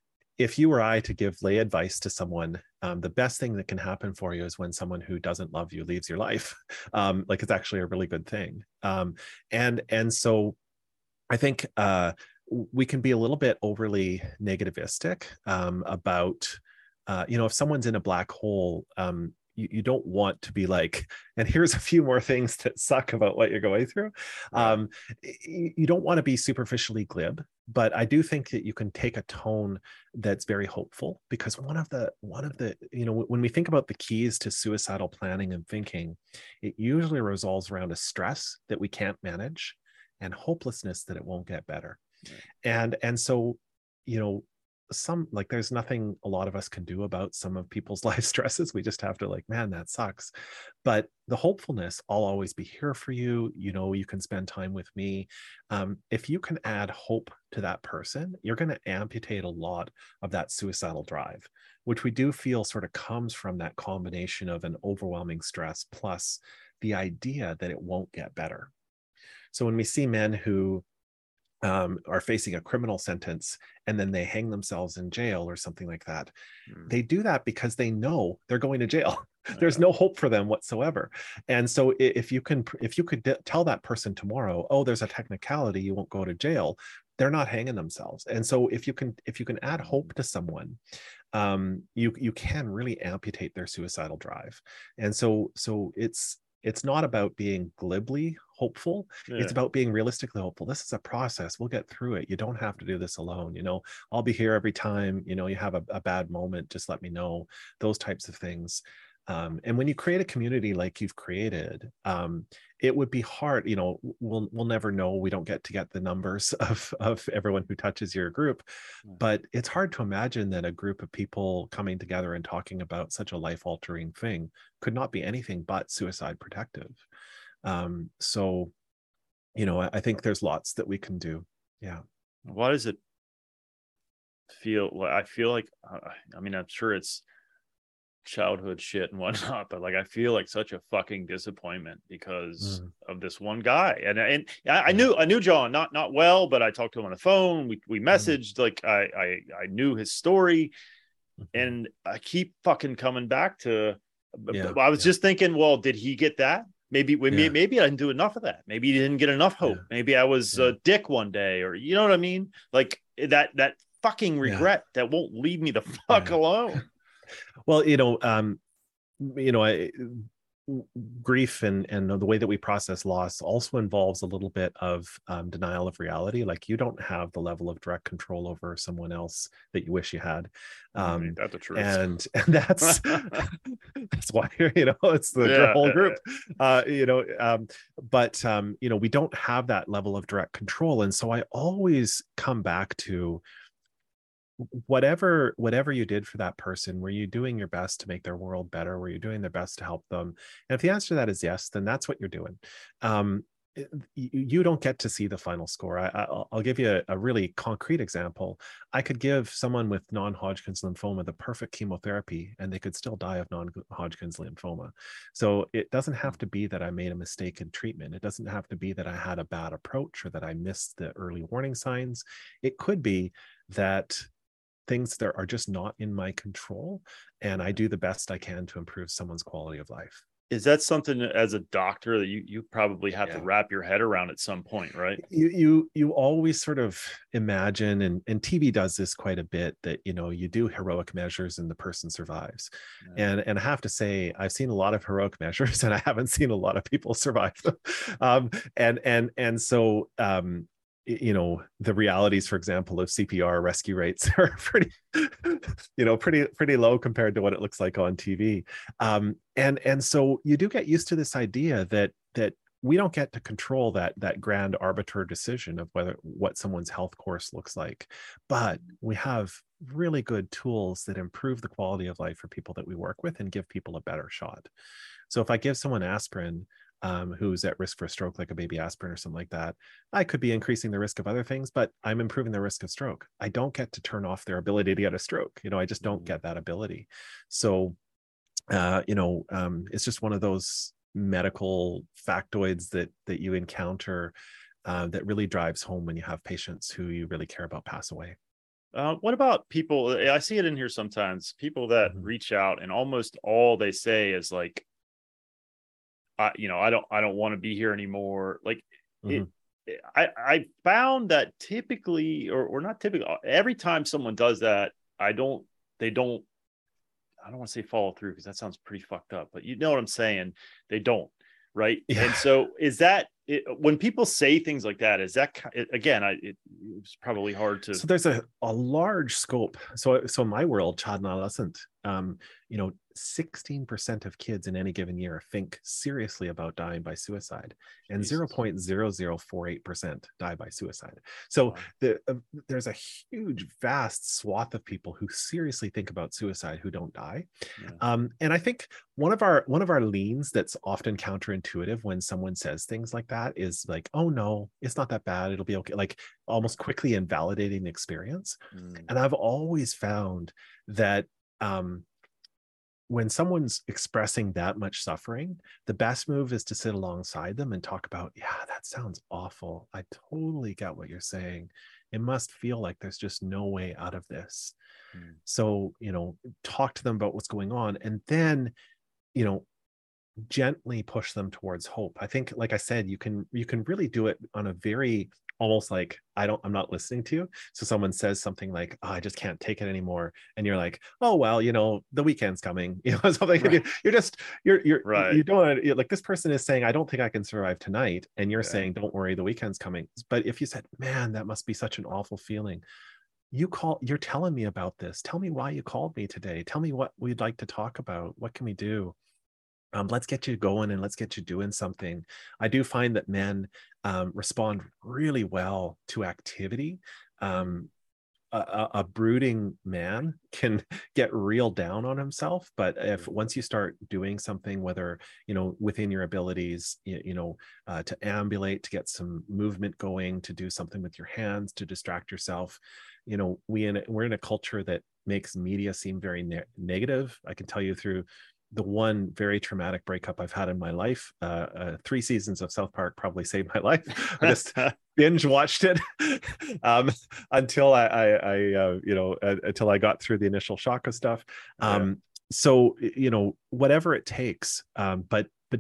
if you or I to give lay advice to someone, um, the best thing that can happen for you is when someone who doesn't love you leaves your life. Um, like it's actually a really good thing. Um, and, and so I think uh, we can be a little bit overly negativistic um, about, uh, you know, if someone's in a black hole, um, You, you don't want to be like, and here's a few more things that suck about what you're going through. Right. Um, you, you don't want to be superficially glib, but I do think that you can take a tone that's very hopeful, because one of the, one of the, you know, when we think about the keys to suicidal planning and thinking, it usually revolves around a stress that we can't manage and hopelessness that it won't get better. Right. And, and so, you know, some like there's nothing a lot of us can do about some of people's life stresses. We just have to like, man, that sucks. But the hopefulness, I'll always be here for you. You know, you can spend time with me. Um, if you can add hope to that person, you're going to amputate a lot of that suicidal drive, which we do feel sort of comes from that combination of an overwhelming stress plus the idea that it won't get better. So when we see men who Um, are facing a criminal sentence and then they hang themselves in jail or something like that. Mm. They do that because they know they're going to jail. There's no hope for them whatsoever. And so if you can, if you could tell that person tomorrow, oh, there's a technicality, you won't go to jail, they're not hanging themselves. And so if you can, if you can add hope to someone, um, you, you can really amputate their suicidal drive. And so, so it's, it's not about being glibly hopeful. Yeah. It's about being realistically hopeful. This is a process. We'll get through it. You don't have to do this alone. You know, I'll be here every time, you know, you have a, a bad moment, just let me know, those types of things. Um, and when you create a community like you've created, um, it would be hard, you know, we'll, we'll never know. We don't get to get the numbers of, of everyone who touches your group, but it's hard to imagine that a group of people coming together and talking about such a life-altering thing could not be anything but suicide protective. Um, so, you know, I, I think there's lots that we can do. Yeah. Why does it feel like, I feel like, uh, I mean, I'm sure it's childhood shit and whatnot, but like I feel like such a fucking disappointment because mm. of this one guy. And and I, I knew I knew John not not well, but I talked to him on the phone. We we messaged, mm. like I I I knew his story, mm-hmm. and I keep fucking coming back to. Yeah, I was yeah. just thinking, well, did he get that? Maybe we yeah. maybe I didn't do enough of that. Maybe he didn't get enough hope. Yeah. Maybe I was yeah. a dick one day, or you know what I mean? Like that that fucking regret yeah. that won't leave me the fuck yeah. alone. Well, you know, um, you know, I grief and and the way that we process loss also involves a little bit of um, denial of reality. Like, you don't have the level of direct control over someone else that you wish you had, um Ain't that the truth? and and that's that's why, you know, it's the Yeah. whole group, uh you know um but um you know, we don't have that level of direct control, and so I always come back to whatever whatever you did for that person. Were you doing your best to make their world better? Were you doing their best to help them? And if the answer to that is yes, then that's what you're doing. um it- you, you don't get to see the final score. I, I, I'll give you a, a really concrete example. I could give someone with non-Hodgkin's lymphoma the perfect chemotherapy, and they could still die of non-Hodgkin's lymphoma. So it doesn't have to be that I made a mistake in treatment. It doesn't have to be that I had a bad approach or that I missed the early warning signs. It could be that things that are just not in my control, and I do the best I can to improve someone's quality of life. Is that something as a doctor that you, you probably have Yeah. to wrap your head around at some point, right? You you you always sort of imagine, and, and T V does this quite a bit, that, you know, you do heroic measures and the person survives. Yeah. And and I have to say, I've seen a lot of heroic measures and I haven't seen a lot of people survive them. um, and and and so um, you know, the realities, for example, of C P R rescue rates are pretty, you know, pretty, pretty low compared to what it looks like on T V. Um, and, and so you do get used to this idea that, that we don't get to control that, that grand arbiter decision of whether, what someone's health course looks like, but we have really good tools that improve the quality of life for people that we work with and give people a better shot. So if I give someone aspirin, Um, who's at risk for a stroke, like a baby aspirin or something like that, I could be increasing the risk of other things, but I'm improving the risk of stroke. I don't get to turn off their ability to get a stroke. You know, I just don't get that ability. So, uh, you know, um, it's just one of those medical factoids that that you encounter uh, that really drives home when you have patients who you really care about pass away. Uh, what about people? I see it in here sometimes. People that Mhm. reach out and almost all they say is like, I, you know, I don't, I don't want to be here anymore. Like, Mhm. it, I, I found that typically, or, or not typically, every time someone does that, I don't, they don't, I don't want to say follow through because that sounds pretty fucked up, but you know what I'm saying? They don't, right? Yeah. And so is that, it, when people say things like that, is that, it, again, I, it, it's probably hard to. So there's a, a large scope. So, so in my world, child and adolescent, um, you know, sixteen percent of kids in any given year think seriously about dying by suicide, and Jesus. zero point zero zero four eight percent die by suicide. So Wow. the, uh, there's a huge, vast swath of people who seriously think about suicide who don't die. Yeah. Um, and I think one of our one of our leans that's often counterintuitive when someone says things like that is like, oh no, it's not that bad, it'll be okay, like almost quickly invalidating the experience. Mm. And I've always found that um, when someone's expressing that much suffering, the best move is to sit alongside them and talk about, yeah, that sounds awful. I totally get what you're saying. It must feel like there's just no way out of this. Mm. So, you know, talk to them about what's going on, and then, you know, gently push them towards hope. I think, like I said, you can you can really do it on a very almost like, I don't, I'm not listening to you. So someone says something like, oh, I just can't take it anymore. And you're like, oh, well, you know, the weekend's coming, you know, something. Right. You, you're just, you're, you're, right. you don't, you're like, this person is saying, I don't think I can survive tonight. And you're Yeah. saying, don't worry, the weekend's coming. But if you said, man, that must be such an awful feeling. You call, you're telling me about this. Tell me why you called me today. Tell me what we'd like to talk about. What can we do? Um, let's get you going and let's get you doing something. I do find that men um, respond really well to activity. Um, a, a brooding man can get real down on himself, but if once you start doing something, whether, you know, within your abilities, you, you know, uh, to ambulate, to get some movement going, to do something with your hands, to distract yourself, you know, we in we're in a culture that makes media seem very ne- negative. I can tell you through the one very traumatic breakup I've had in my life, uh, uh, three seasons of South Park probably saved my life. I just binge watched it um, until I, I, I uh, you know, uh, until I got through the initial shock of stuff. Um, yeah. So, you know, whatever it takes, um, but but don't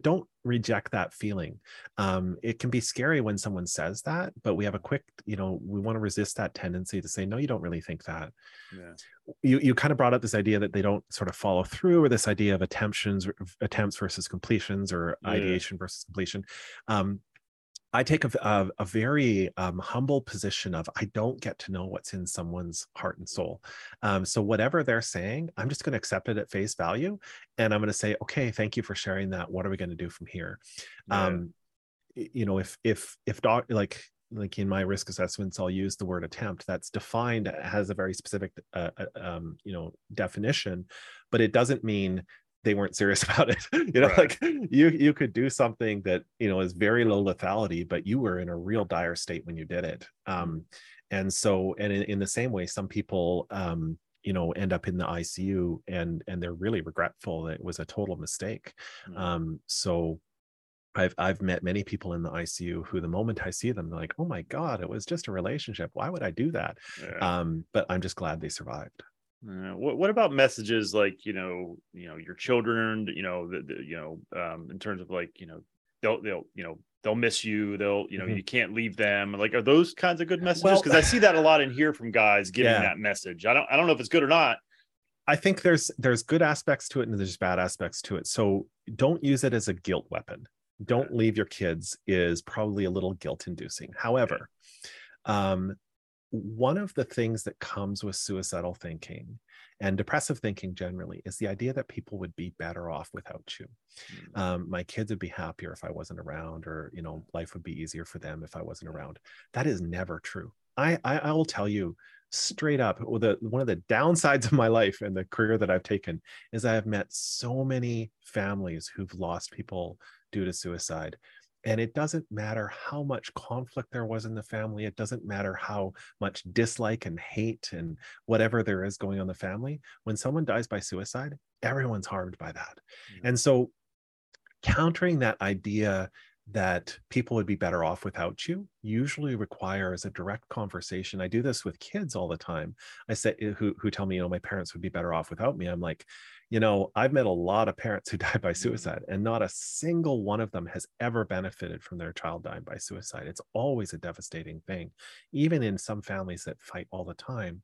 reject that feeling. Um, it can be scary when someone says that, but we have a quick, you know, we want to resist that tendency to say, no, you don't really think that. Yeah. You you kind of brought up this idea that they don't sort of follow through, or this idea of attemptions, attempts versus completions, or Yeah. ideation versus completion. Um, I take a, a, a very um, humble position of I don't get to know what's in someone's heart and soul. Um, so whatever they're saying, I'm just going to accept it at face value. And I'm going to say, okay, thank you for sharing that. What are we going to do from here? Yeah. Um, you know, if, if, if doc, like, like in my risk assessments, I'll use the word attempt. That's defined, has a very specific, uh, um, you know, definition, but it doesn't mean they weren't serious about it. You know, right. Like you you could do something that, you know, is very low lethality, but you were in a real dire state when you did it. Um, and so, and in, in the same way, some people, um, you know, end up in the I C U and and they're really regretful that it was a total mistake. Mm-hmm. Um, so I've I've met many people in the I C U who, the moment I see them, they're like, oh my God, it was just a relationship. Why would I do that? Yeah. Um, but I'm just glad they survived. Uh, what what about messages like, you know, you know, your children, you know, the, the you know, um, in terms of like, you know, they'll they'll you know they'll miss you, they'll you know mm-hmm. you can't leave them. Like, are those kinds of good messages? Because well, I see that a lot in here from guys giving yeah. that message. I don't I don't know if it's good or not. I think there's there's good aspects to it and there's bad aspects to it. So don't use it as a guilt weapon. Don't yeah. leave your kids is probably a little guilt inducing. However, yeah. um. one of the things that comes with suicidal thinking and depressive thinking generally is the idea that people would be better off without you. Mm-hmm. Um, my kids would be happier if I wasn't around, or, you know, life would be easier for them if I wasn't around. That is never true. I, I, I will tell you straight up, well, the, one of the downsides of my life and the career that I've taken is I have met so many families who've lost people due to suicide. And it doesn't matter how much conflict there was in the family. It doesn't matter how much dislike and hate and whatever there is going on in the family. When someone dies by suicide, everyone's harmed by that. Mm-hmm. And so countering that idea that people would be better off without you usually requires a direct conversation. I do this with kids all the time. I say, who, who tell me, you know, my parents would be better off without me. I'm like, you know, I've met a lot of parents who died by suicide, and not a single one of them has ever benefited from their child dying by suicide. It's always a devastating thing, even in some families that fight all the time.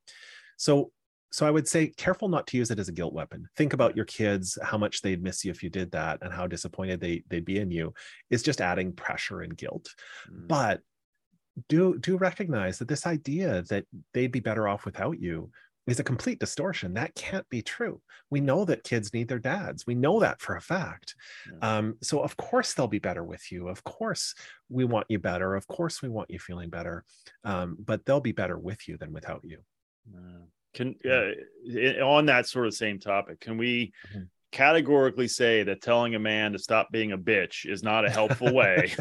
So So I would say careful not to use it as a guilt weapon. Think about your kids, how much they'd miss you if you did that, and how disappointed they, they'd be in you. It's just adding pressure and guilt. Mm. But do, do recognize that this idea that they'd be better off without you is a complete distortion. That can't be true. We know that kids need their dads. We know that for a fact. Yeah. Um, so of course they'll be better with you. Of course we want you better. Of course we want you feeling better. Um, but they'll be better with you than without you. Yeah. Can uh, on that sort of same topic, can we mm-hmm. categorically say that telling a man to stop being a bitch is not a helpful way?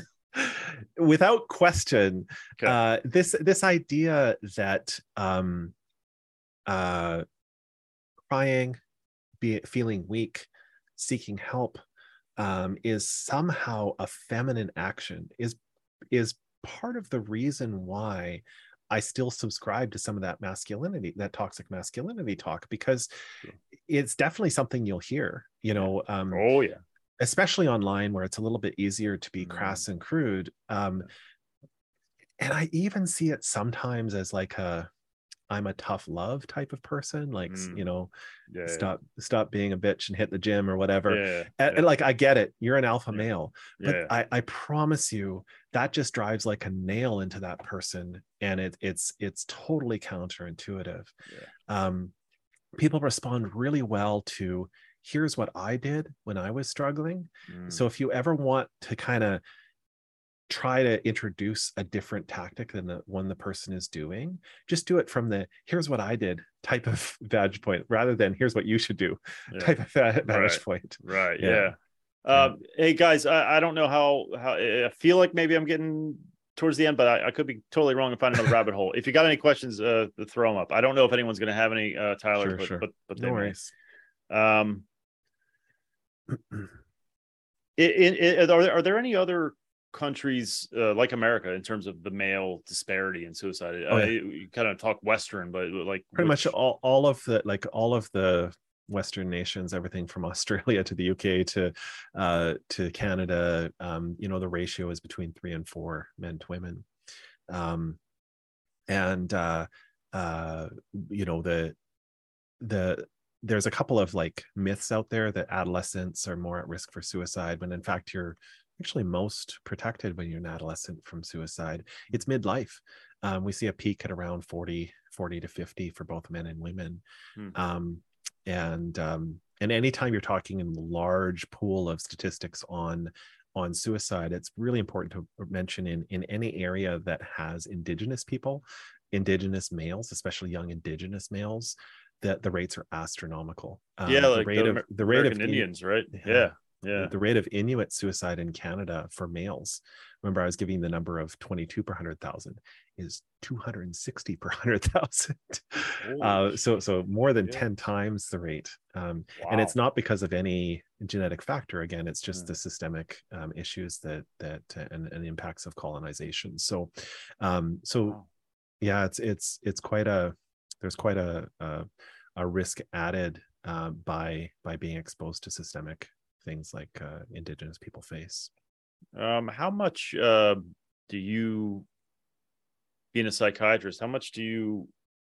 Without question, okay. uh, this this idea that um, uh, crying, be feeling weak, seeking help um, is somehow a feminine action is is part of the reason why I still subscribe to some of that masculinity, that toxic masculinity talk, because yeah. it's definitely something you'll hear, you know, um, oh yeah, especially online where it's a little bit easier to be mm. crass and crude. Um, and I even see it sometimes as like a, I'm a tough love type of person, like, mm. you know, yeah, stop, yeah. stop being a bitch and hit the gym or whatever. Yeah, and, yeah. and like, I get it. You're an alpha yeah. male, but yeah. I, I promise you that just drives like a nail into that person. And it, it's, it's totally counterintuitive. Yeah. Um, people respond really well to, here's what I did when I was struggling. Mm. So if you ever want to kind of try to introduce a different tactic than the one the person is doing, just do it from the here's what I did type of vantage point, rather than here's what you should do yeah. type of vantage right. point. Right. Yeah. yeah. Um, hey guys, I, I don't know how, how I feel like maybe I'm getting towards the end, but I, I could be totally wrong and find another rabbit hole. If you got any questions, uh, throw them up. I don't know if anyone's going to have any, uh, Tyler, sure, but, sure. but, but, no worries. Um, it, it, it, are there, are there any other countries uh, like America in terms of the male disparity in suicide? Oh, yeah. uh, you, you kind of talk Western, but like pretty which... much all, all of the like all of the Western nations, everything from Australia to the U K to uh, to Canada, um, you know, the ratio is between three and four men to women. Um, and, uh, uh, you know, the, the, there's a couple of like myths out there that adolescents are more at risk for suicide, when in fact you're actually most protected when you're an adolescent from suicide. It's midlife. Um, we see a peak at around forty, forty to fifty for both men and women. Hmm. Um, and um, and anytime you're talking in a large pool of statistics on on suicide, it's really important to mention in in any area that has Indigenous people, Indigenous males, especially young Indigenous males, that the rates are astronomical. Um, yeah, like the rate the, of the rate American of Indians, right? Yeah. Yeah. The rate of Inuit suicide in Canada for males, remember I was giving the number of twenty-two per one hundred thousand, is two hundred sixty per one hundred thousand. Uh, so so more than yeah. ten times the rate. Um, wow. And it's not because of any genetic factor. Again, it's just mm. the systemic um, issues that that uh, and, and impacts of colonization. So um, so wow. yeah, it's it's it's quite a there's quite a a, a risk added uh, by by being exposed to systemic things like uh, Indigenous people face. Um, how much uh, do you, being a psychiatrist, how much do you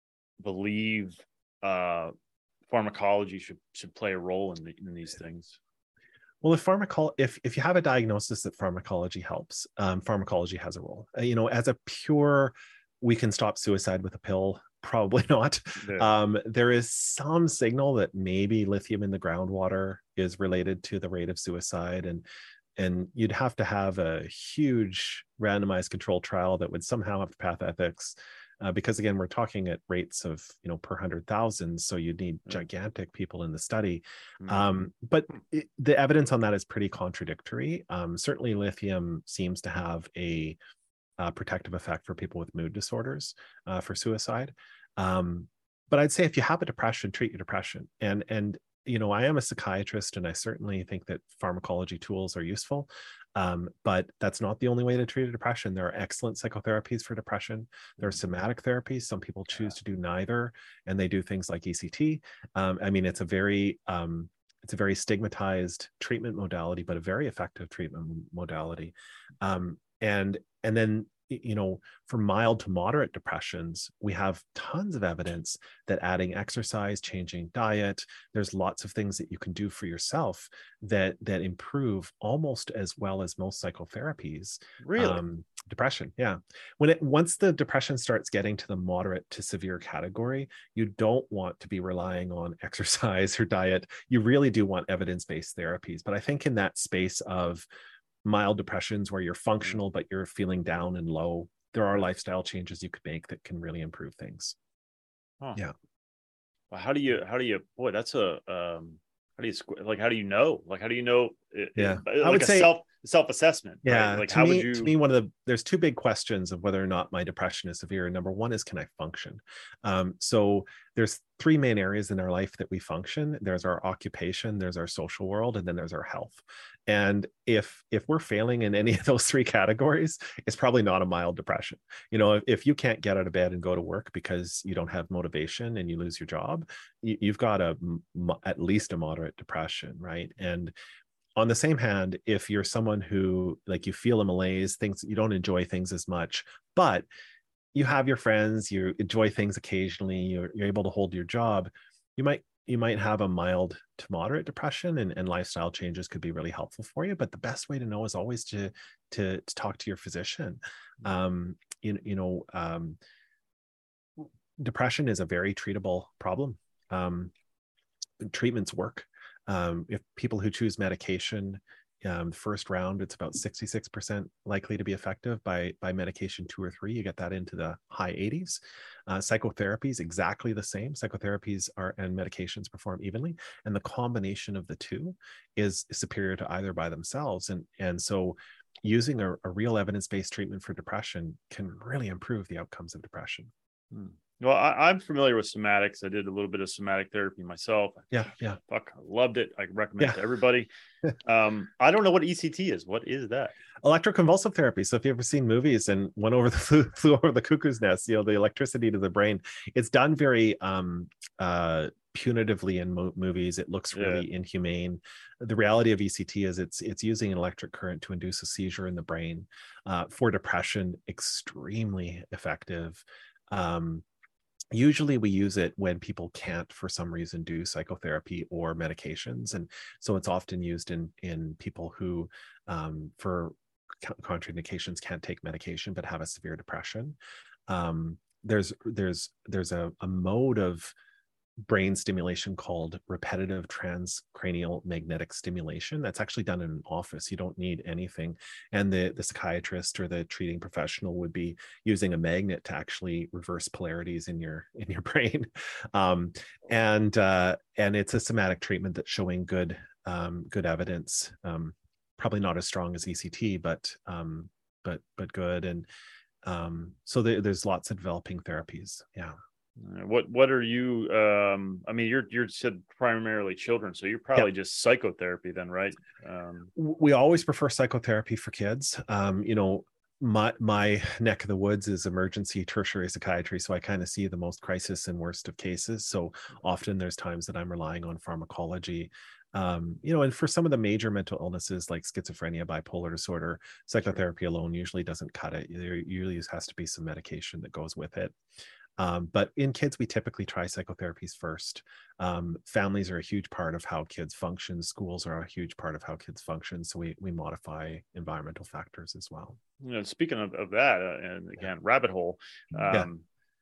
believe uh, pharmacology should should play a role in, the, in these things? Well, if pharmacol if if you have a diagnosis that pharmacology helps, um, pharmacology has a role. Uh, you know, as a pure, we can stop suicide with a pill. Probably not. Yeah. Um, there is some signal that maybe lithium in the groundwater is related to the rate of suicide, and and you'd have to have a huge randomized controlled trial that would somehow have to pass ethics, uh, because again, we're talking at rates of you know per hundred thousand, so you'd need mm. gigantic people in the study. Mm. Um, but it, the evidence on that is pretty contradictory. Um, certainly, lithium seems to have a Uh, protective effect for people with mood disorders uh, for suicide. Um, but I'd say if you have a depression, treat your depression. And, and, you know, I am a psychiatrist, and I certainly think that pharmacology tools are useful. Um, but that's not the only way to treat a depression. There are excellent psychotherapies for depression. There are somatic therapies. Some people choose to do neither, and they do things like E C T. Um, I mean, it's a very, um, it's a very stigmatized treatment modality, but a very effective treatment modality. Um, and and then you know for mild to moderate depressions, we have tons of evidence that adding exercise, changing diet, there's lots of things that you can do for yourself that that improve almost as well as most psychotherapies. Really? Um, depression, yeah. When it once the depression starts getting to the moderate to severe category, you don't want to be relying on exercise or diet. You really do want evidence-based therapies. But I think in that space of mild depressions where you're functional but you're feeling down and low, there are lifestyle changes you could make that can really improve things. Huh. Yeah. Well, how do you how do you boy that's a um how do you like how do you know like how do you know it, yeah it, like I would a say self self-assessment, yeah right? Like to how me, would you to me one of the there's two big questions of whether or not my depression is severe. Number one is, can I function? Um so there's three main areas in our life that we function. There's our occupation, there's our social world, and then there's our health. And if if we're failing in any of those three categories, it's probably not a mild depression. You know, if, if you can't get out of bed and go to work because you don't have motivation and you lose your job, you, you've got a at least a moderate depression, right? And on the same hand, if you're someone who like you feel a malaise, things you don't enjoy things as much, but you have your friends, you enjoy things occasionally, you're, you're able to hold your job, you might you might have a mild to moderate depression, and, and lifestyle changes could be really helpful for you. But the best way to know is always to to, to talk to your physician. Um, you, you know, um, depression is a very treatable problem. Um, treatments work. Um, if people who choose medication, um, first round, it's about sixty-six percent likely to be effective. By by medication two or three, you get that into the high eighties. Uh, psychotherapies, exactly the same. Psychotherapies are and medications perform evenly, and the combination of the two is superior to either by themselves. And and so using a, a real evidence-based treatment for depression can really improve the outcomes of depression. Hmm. Well, I, I'm familiar with somatics. I did a little bit of somatic therapy myself. Yeah, yeah. Fuck, I loved it. I recommend yeah. it to everybody. um, I don't know what E C T is. What is that? Electroconvulsive therapy. So if you've ever seen movies and went over the flew, flew over the cuckoo's nest, you know, the electricity to the brain, it's done very um, uh, punitively in mo- movies. It looks really Yeah. inhumane. The reality of E C T is it's it's using an electric current to induce a seizure in the brain. Uh, for depression, extremely effective. Um, Usually we use it when people can't for some reason do psychotherapy or medications, and so it's often used in in people who um, for contraindications can't take medication but have a severe depression. um, there's there's there's a, a mode of brain stimulation called repetitive transcranial magnetic stimulation that's actually done in an office. You don't need anything, and the the psychiatrist or the treating professional would be using a magnet to actually reverse polarities in your in your brain. um, and uh, and it's a somatic treatment that's showing good um, good evidence. Um, probably not as strong as E C T, but um, but but good. And um, so there, there's lots of developing therapies. Yeah. What what are you? Um, I mean, you're you're said primarily children, so you're Yeah. probably just psychotherapy then, right? Um, We always prefer psychotherapy for kids. Um, you know, my my neck of the woods is emergency tertiary psychiatry, so I kind of see the most crisis and worst of cases. So often there's times that I'm relying on pharmacology. Um, you know, and for some of the major mental illnesses like schizophrenia, bipolar disorder, psychotherapy alone usually doesn't cut it. There usually has to be some medication that goes with it. Um, but in kids, we typically try psychotherapies first. Um, families are a huge part of how kids function. Schools are a huge part of how kids function. So we we modify environmental factors as well. you know, speaking of, of that, uh, and again, rabbit hole. Um, Yeah.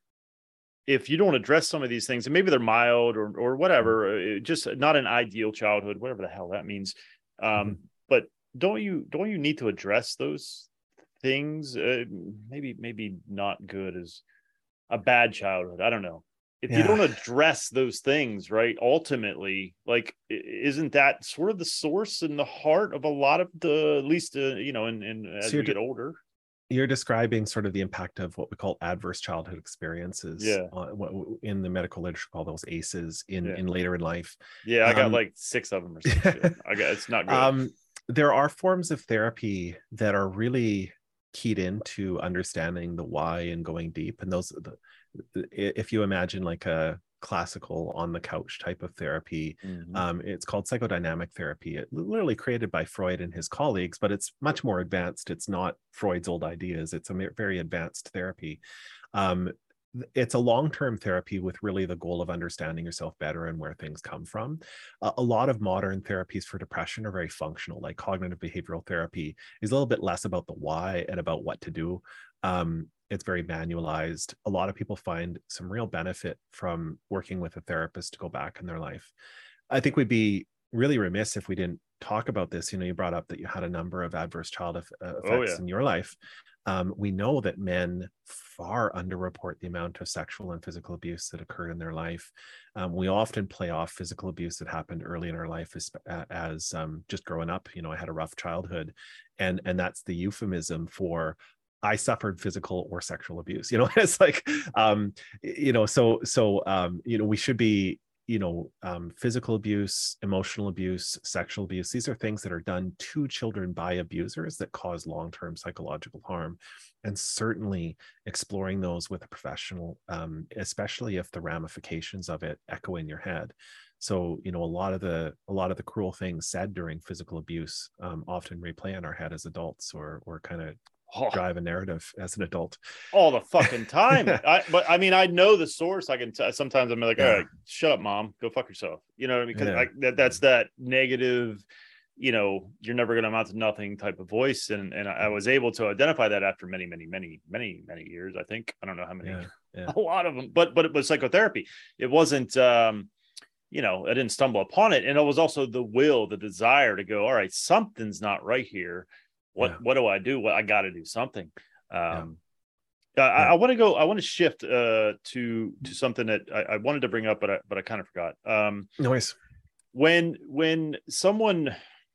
If you don't address some of these things, and maybe they're mild or or whatever, uh, just not an ideal childhood, whatever the hell that means. Um, Mhm. But don't you don't you need to address those things? Uh, maybe maybe not good as a bad childhood. I don't know. If you Yeah. don't address those things, right, ultimately, like, i- isn't that sort of the source and the heart of a lot of the, at least, uh, you know, and, and as So we you're get older? you're describing sort of the impact of what we call adverse childhood experiences. Yeah. Uh, what in the medical literature call those A C Es in Yeah. in later in life. Yeah. I got Um, like six of them or some shit. I got, it's not good. um, there are forms of therapy that are really keyed into understanding the why and going deep. And those, the, the, if you imagine like a classical on the couch type of therapy, Mhm. um, it's called psychodynamic therapy. It literally created by Freud and his colleagues, but it's much more advanced. It's not Freud's old ideas. It's a very advanced therapy. Um, it's a long-term therapy with really the goal of understanding yourself better and where things come from. A, a lot of modern therapies for depression are very functional, like cognitive behavioral therapy is a little bit less about the why and about what to do. Um, it's very manualized. A lot of people find some real benefit from working with a therapist to go back in their life. I think we'd be really remiss if we didn't talk about this. You know, you brought up that you had a number of adverse child eff- uh, effects Oh, yeah. in your life. Um, we know that men far underreport the amount of sexual and physical abuse that occurred in their life. Um, we often play off physical abuse that happened early in our life as, as um, just growing up. You know, I had a rough childhood, and and that's the euphemism for I suffered physical or sexual abuse. You know, it's like, um, you know, so so um, you know, we should be, you know, um, physical abuse, emotional abuse, sexual abuse. These are things that are done to children by abusers that cause long-term psychological harm. And certainly exploring those with a professional, um, especially if the ramifications of it echo in your head. So, you know, a lot of the a lot of the cruel things said during physical abuse um, often replay in our head as adults, or or kind of Oh, drive a narrative as an adult. all the fucking time. I, but I mean, I know the source. I can t- sometimes I'm like, all Yeah. right, shut up, mom, go fuck yourself. You know what I mean? Because Yeah. I, that, that's that negative, you know, you're never going to amount to nothing type of voice. And and I was able to identify that after many, many, many, many, many years. I think I don't know how many, Yeah. Yeah. a lot of them. But but it was psychotherapy. It wasn't. um you know, I didn't stumble upon it, and it was also the will, the desire to go, all right, something's not right here. What Yeah. what do I do? Well, I got to do something. Um, I, Yeah. I want to go. I want to shift uh, to to something that I, I wanted to bring up, but I, but I kind of forgot. Um, Noise. when when someone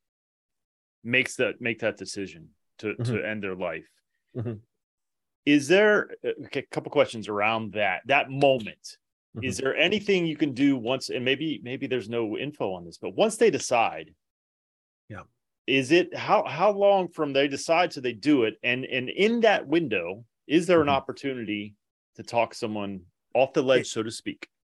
makes that make that decision to Mhm. to end their life, Mhm. is there okay, a couple questions around that that moment? Is Mhm. there anything you can do once, and maybe maybe there's no info on this, but once they decide, Yeah. is it how how long from they decide to they do it, and and in that window, is there an Mhm. opportunity to talk someone off the ledge, so to speak?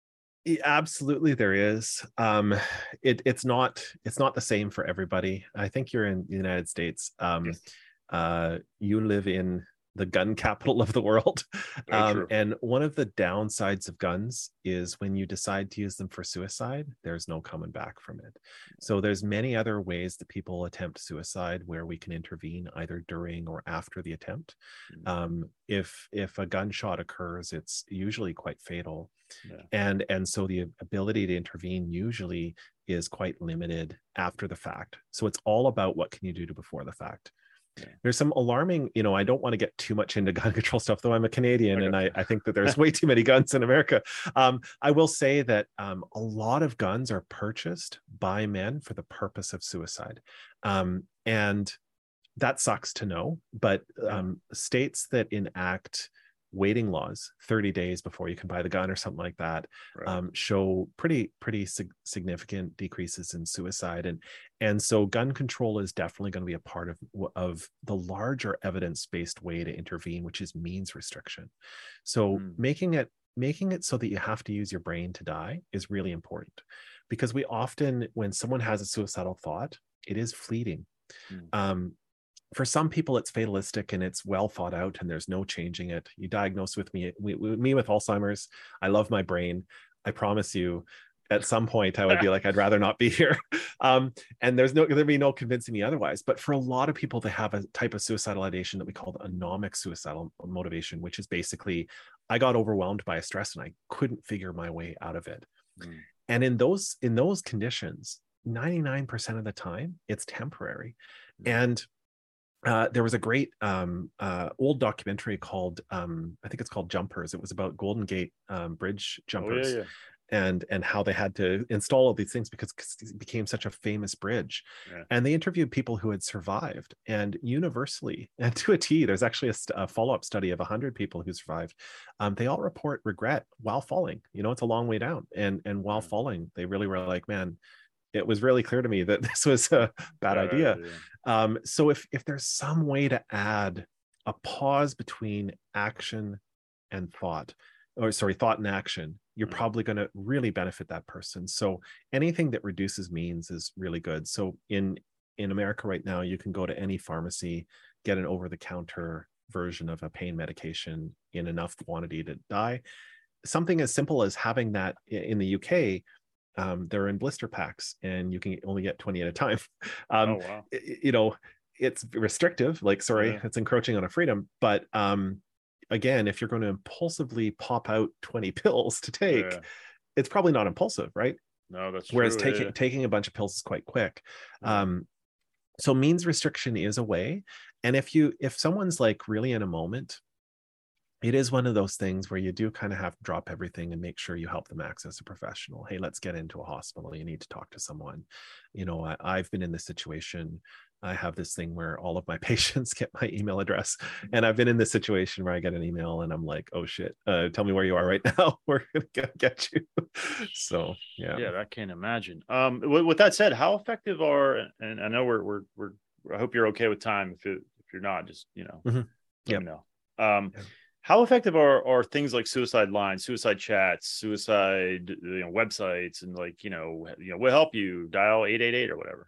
Yeah, absolutely, there is. Um, it, it's not it's not the same for everybody. I think you're in the United States. Um, Yes. uh, you live in the gun capital of the world. Very Um, true. and one of the downsides of guns is when you decide to use them for suicide, there's no coming back from it. So there's many other ways that people attempt suicide where we can intervene either during or after the attempt. Mm. Um, if if a gunshot occurs, it's usually quite fatal. Yeah. And and so the ability to intervene usually is quite limited after the fact. So it's all about what can you do to before the fact. Yeah. There's some alarming, you know, I don't want to get too much into gun control stuff, though I'm a Canadian okay. and I, I think that there's way too many guns in America. Um, I will say that um, a lot of guns are purchased by men for the purpose of suicide. Um, and that sucks to know, but um, yeah. states that enact waiting laws thirty days before you can buy the gun or something like that right. um, show pretty pretty sig- significant decreases in suicide, and and so gun control is definitely going to be a part of of the larger evidence-based way to intervene, which is means restriction. So mm. making it making it so that you have to use your brain to die is really important, because we often, when someone has a suicidal thought, it is fleeting. Mm. Um, For some people, it's fatalistic and it's well thought out and there's no changing it. You diagnose with me, we, me with Alzheimer's. I love my brain. I promise you, at some point, I would be like, I'd rather not be here. Um, and there's no, there'd be no convincing me otherwise. But for a lot of people, they have a type of suicidal ideation that we call the anomic suicidal motivation, which is basically, I got overwhelmed by a stress and I couldn't figure my way out of it. Mm. And in those, in those conditions, ninety-nine percent of the time, it's temporary. Mm. And Uh, there was a great um, uh, old documentary called, um, I think it's called Jumpers. It was about Golden Gate um, Bridge jumpers. Oh, yeah, yeah. and and how they had to install all these things because it became such a famous bridge. Yeah. And they interviewed people who had survived, and universally, and to a T, there's actually a, st- a follow-up study of one hundred people who survived. Um, they all report regret while falling. You know, it's a long way down. And, and while yeah. falling, they really were like, man, it was really clear to me that this was a bad, bad idea. idea. Um, so if if there's some way to add a pause between action and thought, or sorry, thought and action, you're mm-hmm. probably going to really benefit that person. So anything that reduces means is really good. So in in America right now, you can go to any pharmacy, get an over-the-counter version of a pain medication in enough quantity to die. Something as simple as having that in the U K. Um, they're in blister packs and you can only get twenty at a time. Um, oh, wow. You know, it's restrictive, like, sorry, yeah. it's encroaching on a freedom. But um, again, if you're going to impulsively pop out twenty pills to take, yeah. it's probably not impulsive, right? No, that's Whereas true. taking, yeah. taking a bunch of pills is quite quick. Yeah. Um, so means restriction is a way. And if you, if someone's like really in a moment, it is one of those things where you do kind of have to drop everything and make sure you help them access a professional. Hey, let's get into a hospital. You need to talk to someone. You know, I, I've been in this situation. I have this thing where all of my patients get my email address. And I've been in this situation where I get an email and I'm like, oh shit, uh, tell me where you are right now. We're going to get you. So, yeah. Yeah, I can't imagine. Um, with, with that said, how effective are, and I know we're, we're, we're, I hope you're okay with time. If, it, if you're not, just, you know, mm-hmm. let yep. me know. Um, yeah. How effective are, are things like suicide lines, suicide chats, suicide you know, websites, and like, you know, you know, we'll help you, dial eight eight eight or whatever?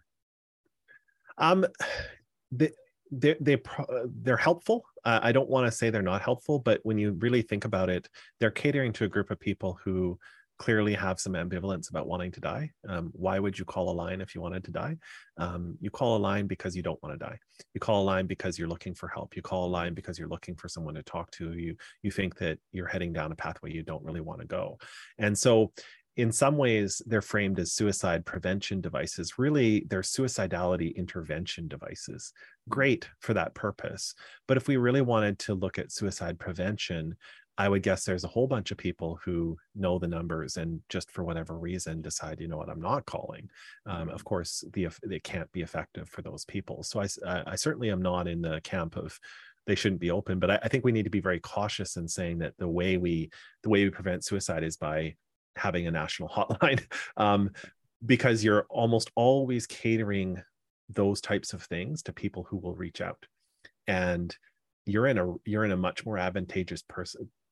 Um, they, they, they, they're helpful. Uh, I don't want to say they're not helpful, but when you really think about it, they're catering to a group of people who clearly have some ambivalence about wanting to die. Um, why would you call a line if you wanted to die? Um, you call a line because you don't want to die. You call a line because you're looking for help. You call a line because you're looking for someone to talk to. You, you think that you're heading down a pathway you don't really want to go. And so in some ways, they're framed as suicide prevention devices. Really, they're suicidality intervention devices. Great for that purpose. But if we really wanted to look at suicide prevention, I would guess there's a whole bunch of people who know the numbers and just for whatever reason decide, you know what, I'm not calling. Um, of course, the it can't be effective for those people. So I, I certainly am not in the camp of they shouldn't be open, but I, I think we need to be very cautious in saying that the way we the way we prevent suicide is by having a national hotline, um, because you're almost always catering those types of things to people who will reach out, and you're in a you're in a much more advantageous person.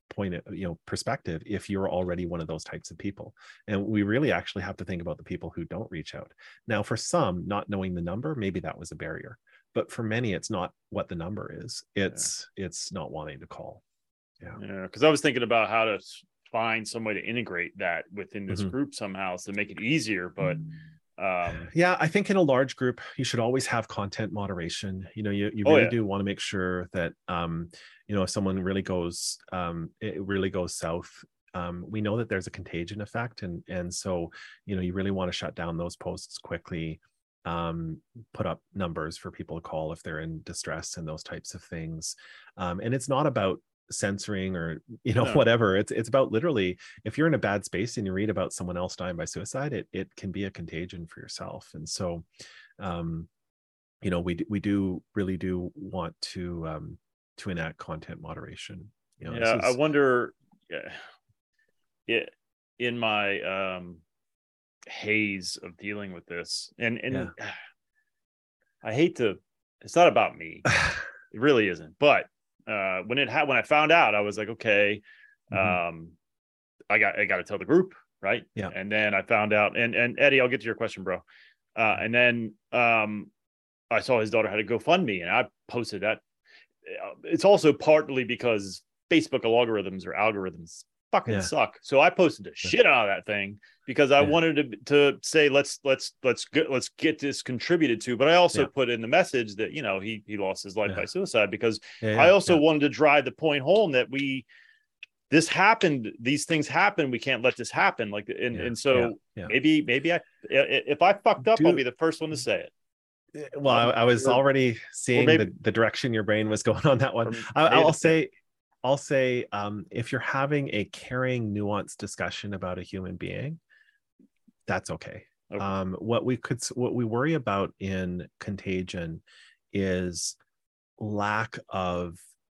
point of, you know, perspective if you're already one of those types of people. And we really actually have to think about the people who don't reach out. Now, for some, not knowing the number, maybe that was a barrier, but for many, it's not what the number is. It's yeah. it's not wanting to call. Yeah. Yeah. Because I was thinking about how to find some way to integrate that within this mm-hmm. group somehow to make it easier, but um yeah I think in a large group you should always have content moderation. You know, you, you really oh, yeah. do want to make sure that um you know, if someone really goes um it really goes south, um we know that there's a contagion effect, and and so you know, you really want to shut down those posts quickly, um put up numbers for people to call if they're in distress and those types of things. Um and it's not about censoring or you know no. whatever. It's it's about literally, if you're in a bad space and you read about someone else dying by suicide, it it can be a contagion for yourself. And so um you know, we we do really do want to um to enact content moderation. You know, yeah, is... I wonder yeah, it in my um haze of dealing with this, and and yeah. I hate to, it's not about me. It really isn't, but uh when it had when I found out, I was like, okay, mm-hmm. um I got I got to tell the group, right? Yeah. And then I found out, and and Eddie, I'll get to your question, bro. Uh and then um I saw his daughter had a GoFundMe, and I posted that. It's also partly because Facebook algorithms or algorithms fucking yeah. suck. So I posted the shit out of that thing because I yeah. wanted to to say let's let's let's get let's get this contributed to. But I also yeah. put in the message that, you know, he he lost his life yeah. by suicide, because yeah, yeah, I also yeah. wanted to drive the point home that we this happened, these things happen, we can't let this happen. Like and, yeah, and so yeah, yeah. maybe maybe I if I fucked up, Do, I'll be the first one to say it. Well, I, I was already seeing maybe, the, the direction your brain was going on that one. I, I'll say I'll say, um, if you're having a caring, nuanced discussion about a human being, that's okay. okay. Um, what we could, what we worry about in contagion is lack of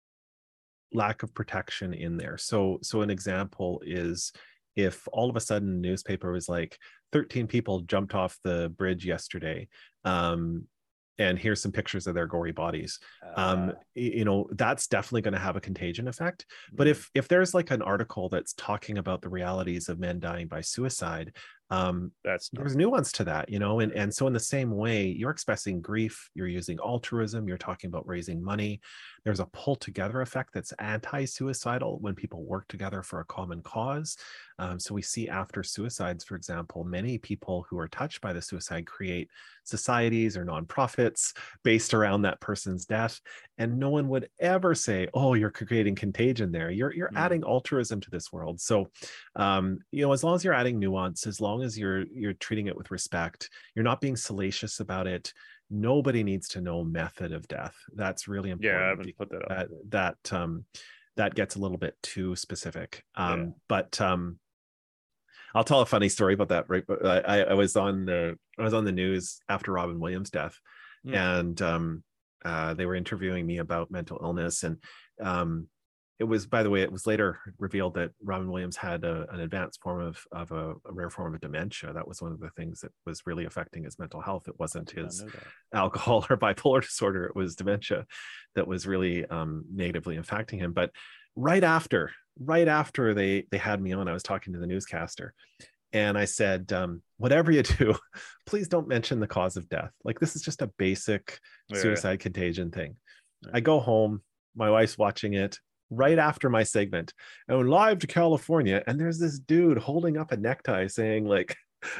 lack of protection in there. So, so an example is if all of a sudden the newspaper was like, thirteen people jumped off the bridge yesterday. Um, and here's some pictures of their gory bodies. Um, uh, you know, that's definitely going to have a contagion effect. But if if there's like an article that's talking about the realities of men dying by suicide, um, that's not... there's nuance to that, you know. And and so in the same way, you're expressing grief, you're using altruism, you're talking about raising money. There's a pull together effect that's anti-suicidal when people work together for a common cause. Um, so we see after suicides, for example, many people who are touched by the suicide create societies or nonprofits based around that person's death. And no one would ever say, oh, you're creating contagion there. You're you're mm. adding altruism to this world. So, um, you know, as long as you're adding nuance, as long as you're you're treating it with respect, you're not being salacious about it. Nobody needs to know method of death. That's really important. Yeah, I haven't put that up. That, that, um, that gets a little bit too specific. Um, yeah. But um, I'll tell a funny story about that. Right, I, I was on the I was on the news after Robin Williams' death, mm. and um, uh, they were interviewing me about mental illness, and um, it was, by the way, it was later revealed that Robin Williams had a, an advanced form of of a, a rare form of dementia. That was one of the things that was really affecting his mental health. It wasn't his alcohol or bipolar disorder; it was dementia that was really um, negatively impacting him. But right after, right after they they had me on, I was talking to the newscaster, and I said, um, "Whatever you do, please don't mention the cause of death. Like, this is just a basic yeah, suicide yeah. contagion thing." Yeah. I go home, my wife's watching it. Right after my segment, and live to California, and there's this dude holding up a necktie saying, like,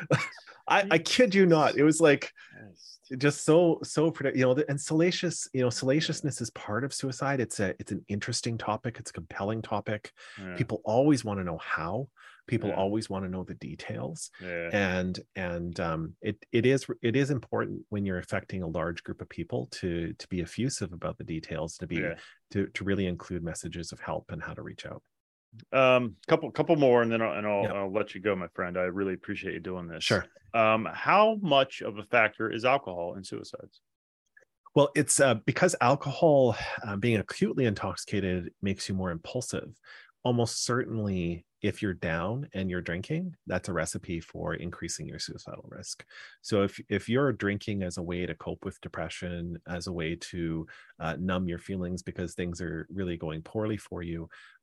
I, I kid you not, it was like just so so you know, and salacious, you know, salaciousness is part of suicide. It's a it's an interesting topic, it's a compelling topic. Yeah. People always want to know how. People yeah. always want to know the details. Yeah. And and um it it is it is important when you're affecting a large group of people to to be effusive about the details, to be yeah. to to really include messages of help and how to reach out. Um couple couple more and then I'll, and I'll, yeah. I'll let you go, my friend. I really appreciate you doing this. Sure. Um how much of a factor is alcohol in suicides? Well, it's uh, because alcohol, uh, being acutely intoxicated, makes you more impulsive. Almost certainly, if you're down and you're drinking, that's a recipe for increasing your suicidal risk. So if if you're drinking as a way to cope with depression, as a way to uh, numb your feelings because things are really going poorly for you,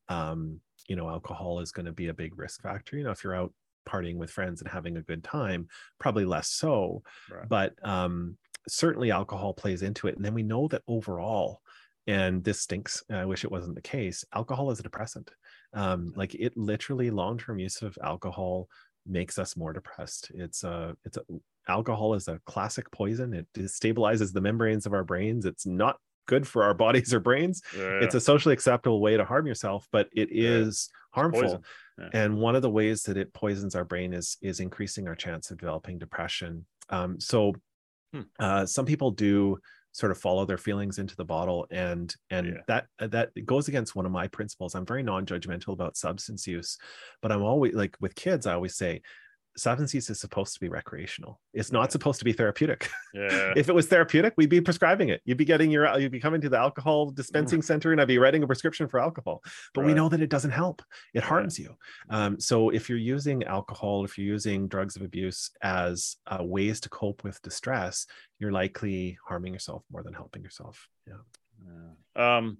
um, you know, alcohol is going to be a big risk factor. You know, if you're out partying with friends and having a good time, probably less so. Right. But um, certainly alcohol plays into it. And then we know that overall, and this stinks, I wish it wasn't the case, alcohol is a depressant. Um, like it literally, long-term use of alcohol makes us more depressed. It's a, it's a, alcohol is a classic poison. It destabilizes the membranes of our brains. It's not good for our bodies or brains. Yeah. It's a socially acceptable way to harm yourself, but it is yeah. harmful. Yeah. And one of the ways that it poisons our brain is is increasing our chance of developing depression. Um, so hmm. uh, some people do sort of follow their feelings into the bottle, and and yeah. that that goes against one of my principles. I'm very non-judgmental about substance use, but I'm always like with kids, I always say, substance use is supposed to be recreational. It's not yeah. supposed to be therapeutic. Yeah. If it was therapeutic, we'd be prescribing it. You'd be getting your, you'd be coming to the alcohol dispensing mm. center and I'd be writing a prescription for alcohol. But right. we know that it doesn't help. It yeah. harms you. Um, so if you're using alcohol, if you're using drugs of abuse as uh, ways to cope with distress, you're likely harming yourself more than helping yourself. Yeah. yeah. Um,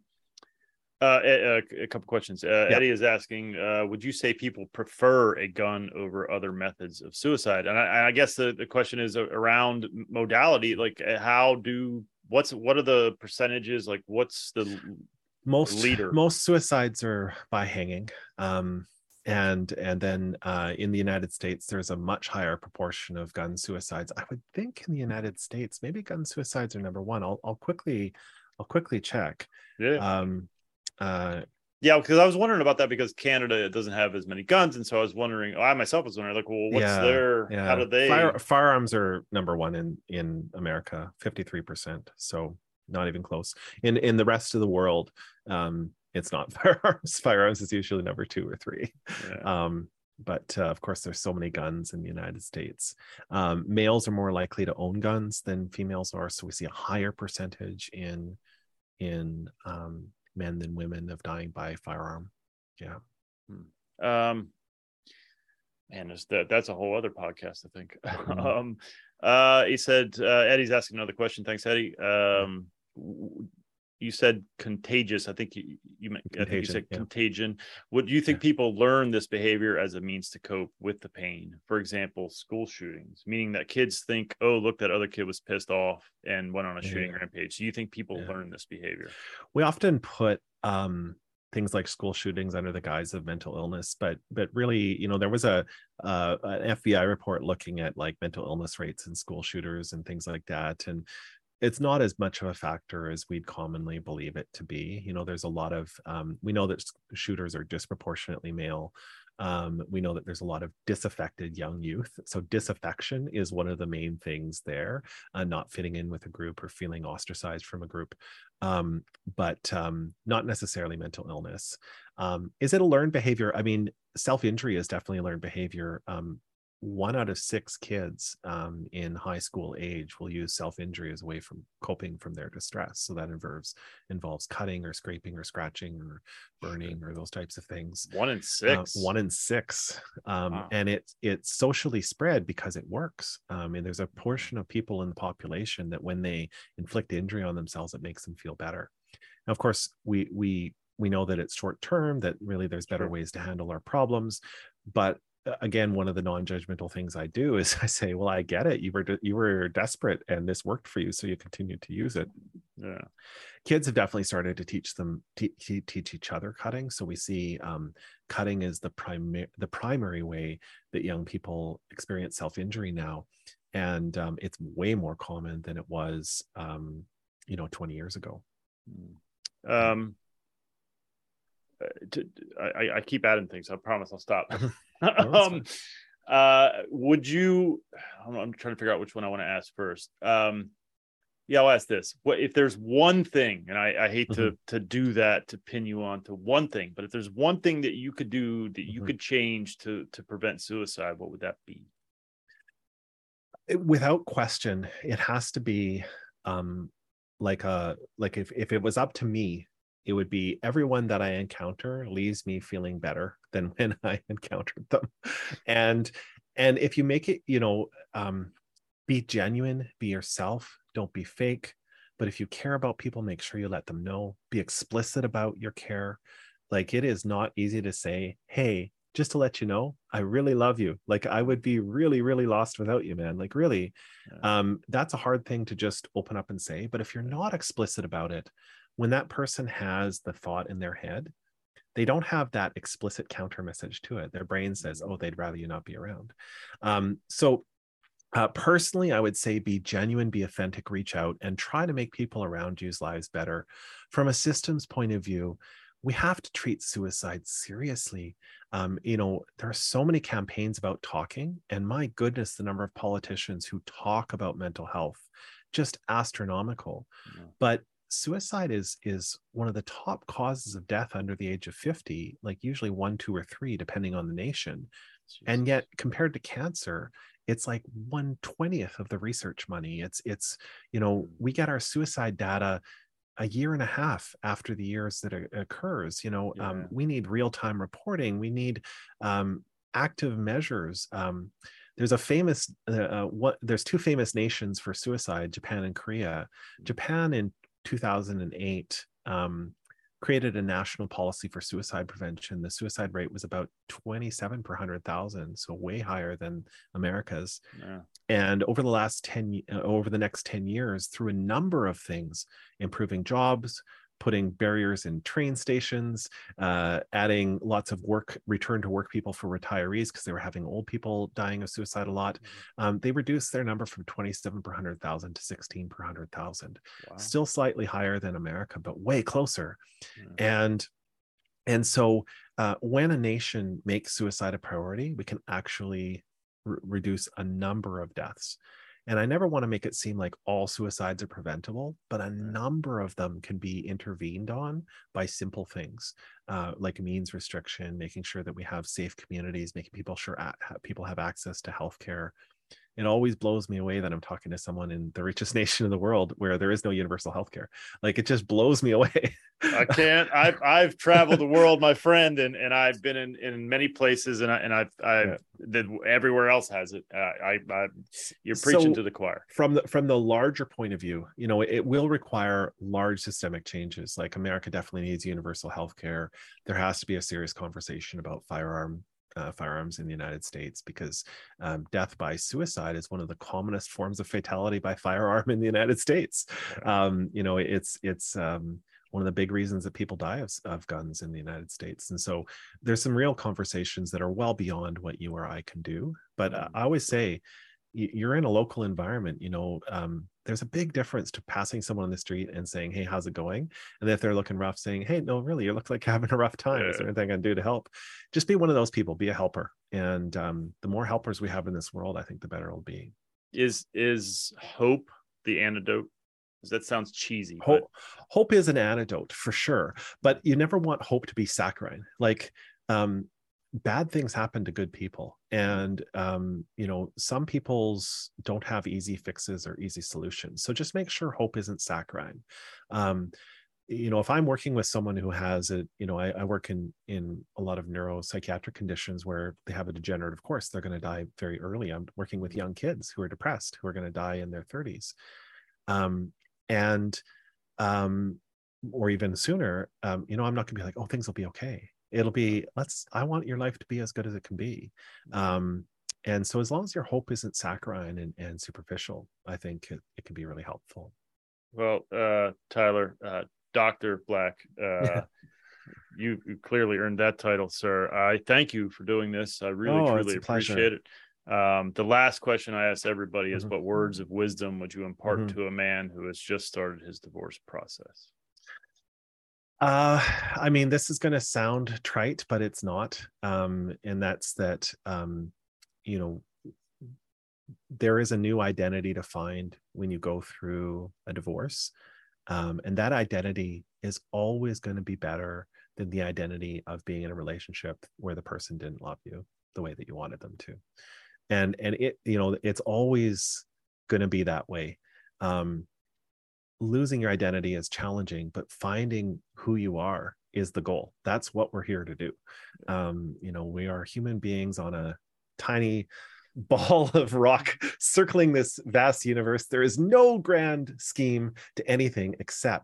Uh, a, a couple questions. Uh, yeah. Eddie is asking, uh, would you say people prefer a gun over other methods of suicide? And I, I guess the, the question is around modality. Like, how do what's what are the percentages? Like, what's the most leader? Most suicides are by hanging, um, and and then uh, in the United States, there's a much higher proportion of gun suicides. I would think in the United States, maybe gun suicides are number one. I'll I'll quickly I'll quickly check. Yeah. Um, uh yeah, because I was wondering about that, because Canada doesn't have as many guns, and so I was wondering, I myself was wondering, like, well, what's yeah, their yeah. how do they Fire, firearms are number one in in America, fifty-three percent, so not even close. In in the rest of the world, um it's not firearms. Firearms is usually number two or three. Yeah. um but uh, of course there's so many guns in the United States. Um males are more likely to own guns than females are, so we see a higher percentage in in um men than women of dying by firearm. Yeah. Um, man, that, that's a whole other podcast, I think. Mm-hmm. um, uh, he said, uh, Eddie's asking another question. Thanks, Eddie. Um, you said contagious. I think you, you meant, I think you said yeah. contagion. Would you think yeah. people learn this behavior as a means to cope with the pain? For example, school shootings, meaning that kids think, oh, look, that other kid was pissed off and went on a shooting yeah. rampage. Do you think people yeah. learn this behavior? We often put um, things like school shootings under the guise of mental illness, but but really, you know, there was a uh, an F B I report looking at like mental illness rates in school shooters and things like that, and it's not as much of a factor as we'd commonly believe it to be. You know, there's a lot of, um, we know that shooters are disproportionately male. Um, we know that there's a lot of disaffected young youth. So disaffection is one of the main things there, uh, not fitting in with a group or feeling ostracized from a group, um, but um, not necessarily mental illness. Um, is it a learned behavior? I mean, self-injury is definitely a learned behavior. Um, One out of six kids um, in high school age will use self-injury as a way from coping from their distress. So that involves involves cutting or scraping or scratching or burning or those types of things. One in six. Uh, one in six. Um, wow. And it's it's socially spread because it works. Um, and there's a portion of people in the population that when they inflict injury on themselves, it makes them feel better. Now, of course, we we we know that it's short term, that really there's better sure. ways to handle our problems, but again, one of the non-judgmental things I do is I say, well, I get it. You were, you were desperate and this worked for you. So you continued to use it. Yeah. Kids have definitely started to teach them, te- teach each other cutting. So we see um, cutting is the primary, the primary way that young people experience self-injury now. And um, it's way more common than it was, um, you know, twenty years ago. Um, to, I, I keep adding things. I promise I'll stop. um, uh, would you? I'm, I'm trying to figure out which one I want to ask first. Um, yeah, I'll ask this. What if there's one thing, and I, I hate mm-hmm. to to do that, to pin you on to one thing, but if there's one thing that you could do that you mm-hmm. could change to to prevent suicide, what would that be? Without question, it has to be um, like a like if if it was up to me, it would be everyone that I encounter leaves me feeling better than when I encountered them. And, and if you make it, you know, um, be genuine, be yourself, don't be fake. But if you care about people, make sure you let them know, be explicit about your care. Like, it is not easy to say, hey, just to let you know, I really love you. Like, I would be really, really lost without you, man. Like, really, Yeah. um, that's a hard thing to just open up and say. But if you're not explicit about it, when that person has the thought in their head, they don't have that explicit counter message to it. Their brain says, oh, they'd rather you not be around. Um, so uh, personally, I would say be genuine, be authentic, reach out, and try to make people around you's lives better. From a systems point of view, we have to treat suicide seriously. Um, you know, there are so many campaigns about talking, and my goodness, the number of politicians who talk about mental health, just astronomical. Yeah. But suicide is is one of the top causes of death under the age of fifty, like usually one, two, or three, depending on the nation. Jesus. And yet, compared to cancer, it's like one twentieth of the research money. It's it's you know, we get our suicide data a year and a half after the years that it occurs. You know, Yeah. um, we need real-time reporting. We need um, active measures. Um, there's a famous uh, what there's two famous nations for suicide, Japan and Korea. Japan in two thousand eight um, created a national policy for suicide prevention. The suicide rate was about twenty-seven per one hundred thousand, so way higher than America's. Yeah. And over the last ten, uh, over the next ten years, through a number of things, improving jobs, putting barriers in train stations, uh, adding lots of work, return to work people for retirees, because they were having old people dying of suicide a lot. Um, they reduced their number from twenty-seven per one hundred thousand to sixteen per one hundred thousand. Wow. Still slightly higher than America, but way closer. Yeah. And and so uh, when a nation makes suicide a priority, we can actually r- reduce a number of deaths. And I never want to make it seem like all suicides are preventable, but a number of them can be intervened on by simple things, uh, like means restriction, making sure that we have safe communities, making people sure a- people have access to healthcare. It always blows me away that I'm talking to someone in the richest nation in the world where there is no universal healthcare. Like, it just blows me away. I can't. I've I've traveled the world, my friend, and and I've been in, in many places, and I and I've I've Yeah. that everywhere else has it. Uh, I, I you're preaching So, to the choir. From the from the larger point of view, you know, it will require large systemic changes. Like, America definitely needs universal healthcare. There has to be a serious conversation about firearm uh, firearms in the United States, because um, death by suicide is one of the commonest forms of fatality by firearm in the United States. Um, you know, it's it's um, one of the big reasons that people die of, of guns in the United States. And so there's some real conversations that are well beyond what you or I can do. But uh, I always say, you're in a local environment, you know, um, there's a big difference to passing someone on the street and saying, hey, how's it going? And if they're looking rough, saying, hey, no, really, you look like you're having a rough time. Yeah. Is there anything I can do to help? Just be one of those people, be a helper. And um, the more helpers we have in this world, I think the better it'll be. Is is hope the antidote? Because that sounds cheesy. Hope, but... hope is an antidote for sure, but you never want hope to be saccharine. Like, um, bad things happen to good people, and um, you know, some people's don't have easy fixes or easy solutions. So just make sure hope isn't saccharine. Um, you know, if I'm working with someone who has a, you know, I, I work in in a lot of neuropsychiatric conditions where they have a degenerative course, they're going to die very early. I'm working with young kids who are depressed, who are going to die in their thirties, um, and um, or even sooner. Um, you know, I'm not going to be like, oh, things will be okay. It'll be, let's, I want your life to be as good as it can be. Um, and so as long as your hope isn't saccharine and, and superficial, I think it, it can be really helpful. Well, uh, Tyler, uh, Doctor Black, uh, Yeah. you, you clearly earned that title, sir. I thank you for doing this. I really, Oh, truly it's a pleasure. appreciate it. Um, the last question I ask everybody is, Mhm. what words of wisdom would you impart Mhm. to a man who has just started his divorce process? Uh, I mean, this is going to sound trite, but it's not. Um, and that's that, um, you know, there is a new identity to find when you go through a divorce. Um, and that identity is always going to be better than the identity of being in a relationship where the person didn't love you the way that you wanted them to. And, and it, you know, it's always going to be that way. Um, losing your identity is challenging, but finding who you are is the goal. That's what we're here to do. Um, you know, we are human beings on a tiny ball of rock circling this vast universe. There is no grand scheme to anything except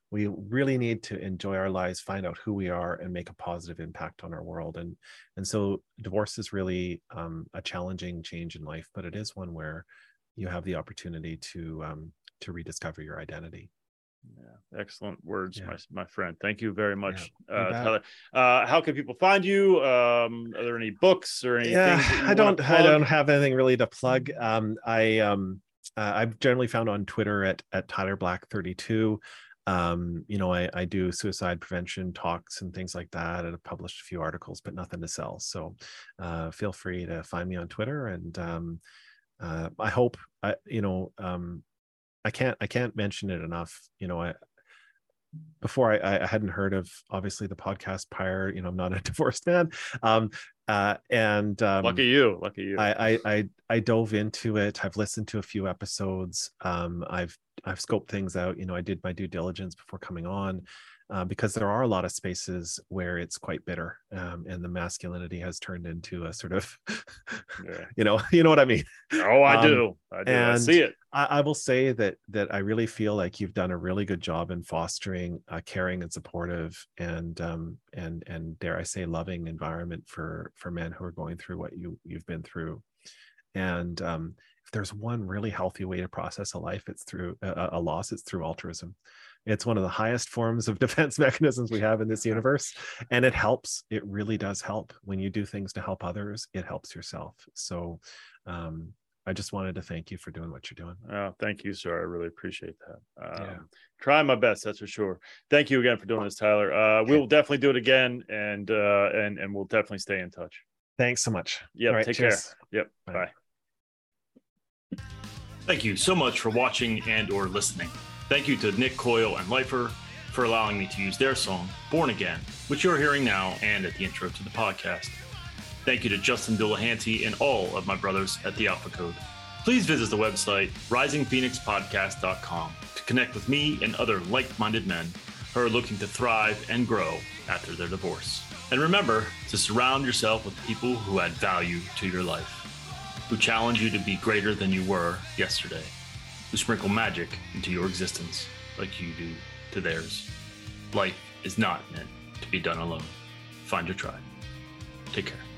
we really need to enjoy our lives, find out who we are, and make a positive impact on our world. And and so divorce is really um, a challenging change in life, but it is one where you have the opportunity to um, to rediscover your identity. Yeah, excellent words, Yeah. my my friend. Thank you very much, Yeah, uh, Tyler. Uh, how can people find you? Um, are there any books or anything? Yeah, I don't. I don't have anything really to plug. Um, I um, uh, I've generally found on Twitter at at Tyler Black thirty-two. Um, you know, I I do suicide prevention talks and things like that, and I've published a few articles, but nothing to sell. So, uh, feel free to find me on Twitter, and um, uh, I hope I you know um, I can't I can't mention it enough. You know, I. Before I, I hadn't heard of obviously the podcast prior, you know, I'm not a divorced man. Um, uh, and um, lucky you, lucky you. I, I, I, I dove into it. I've listened to a few episodes. Um, I've, I've scoped things out. You know, I did my due diligence before coming on, uh, because there are a lot of spaces where it's quite bitter, um, and the masculinity has turned into a sort of, yeah. you know, you know what I mean? Oh, I um, do. I do. And I see it. I, I will say that that I really feel like you've done a really good job in fostering a caring and supportive and um, and and dare I say loving environment for for men who are going through what you you've been through. And um, if there's one really healthy way to process a life, it's through a, a loss. It's through altruism. It's one of the highest forms of defense mechanisms we have in this universe, and it helps. It really does help when you do things to help others. It helps yourself. So. Um, I just wanted to thank you for doing what you're doing. Oh, thank you, sir. I really appreciate that. Um, yeah. Trying my best, that's for sure. Thank you again for doing this, Tyler. Uh, okay. We will definitely do it again, and uh, and and we'll definitely stay in touch. Thanks so much. Yep. Right, take cheers. care. Yep. Bye. Bye. Thank you so much for watching and or listening. Thank you to Nick Coyle and Lifer for allowing me to use their song, Born Again, which you're hearing now and at the intro to the podcast. Thank you to Justin Delahanty and all of my brothers at the Alpha Code. Please visit the website rising phoenix podcast dot com to connect with me and other like-minded men who are looking to thrive and grow after their divorce. And remember to surround yourself with people who add value to your life, who challenge you to be greater than you were yesterday, who sprinkle magic into your existence like you do to theirs. Life is not meant to be done alone. Find your tribe. Take care.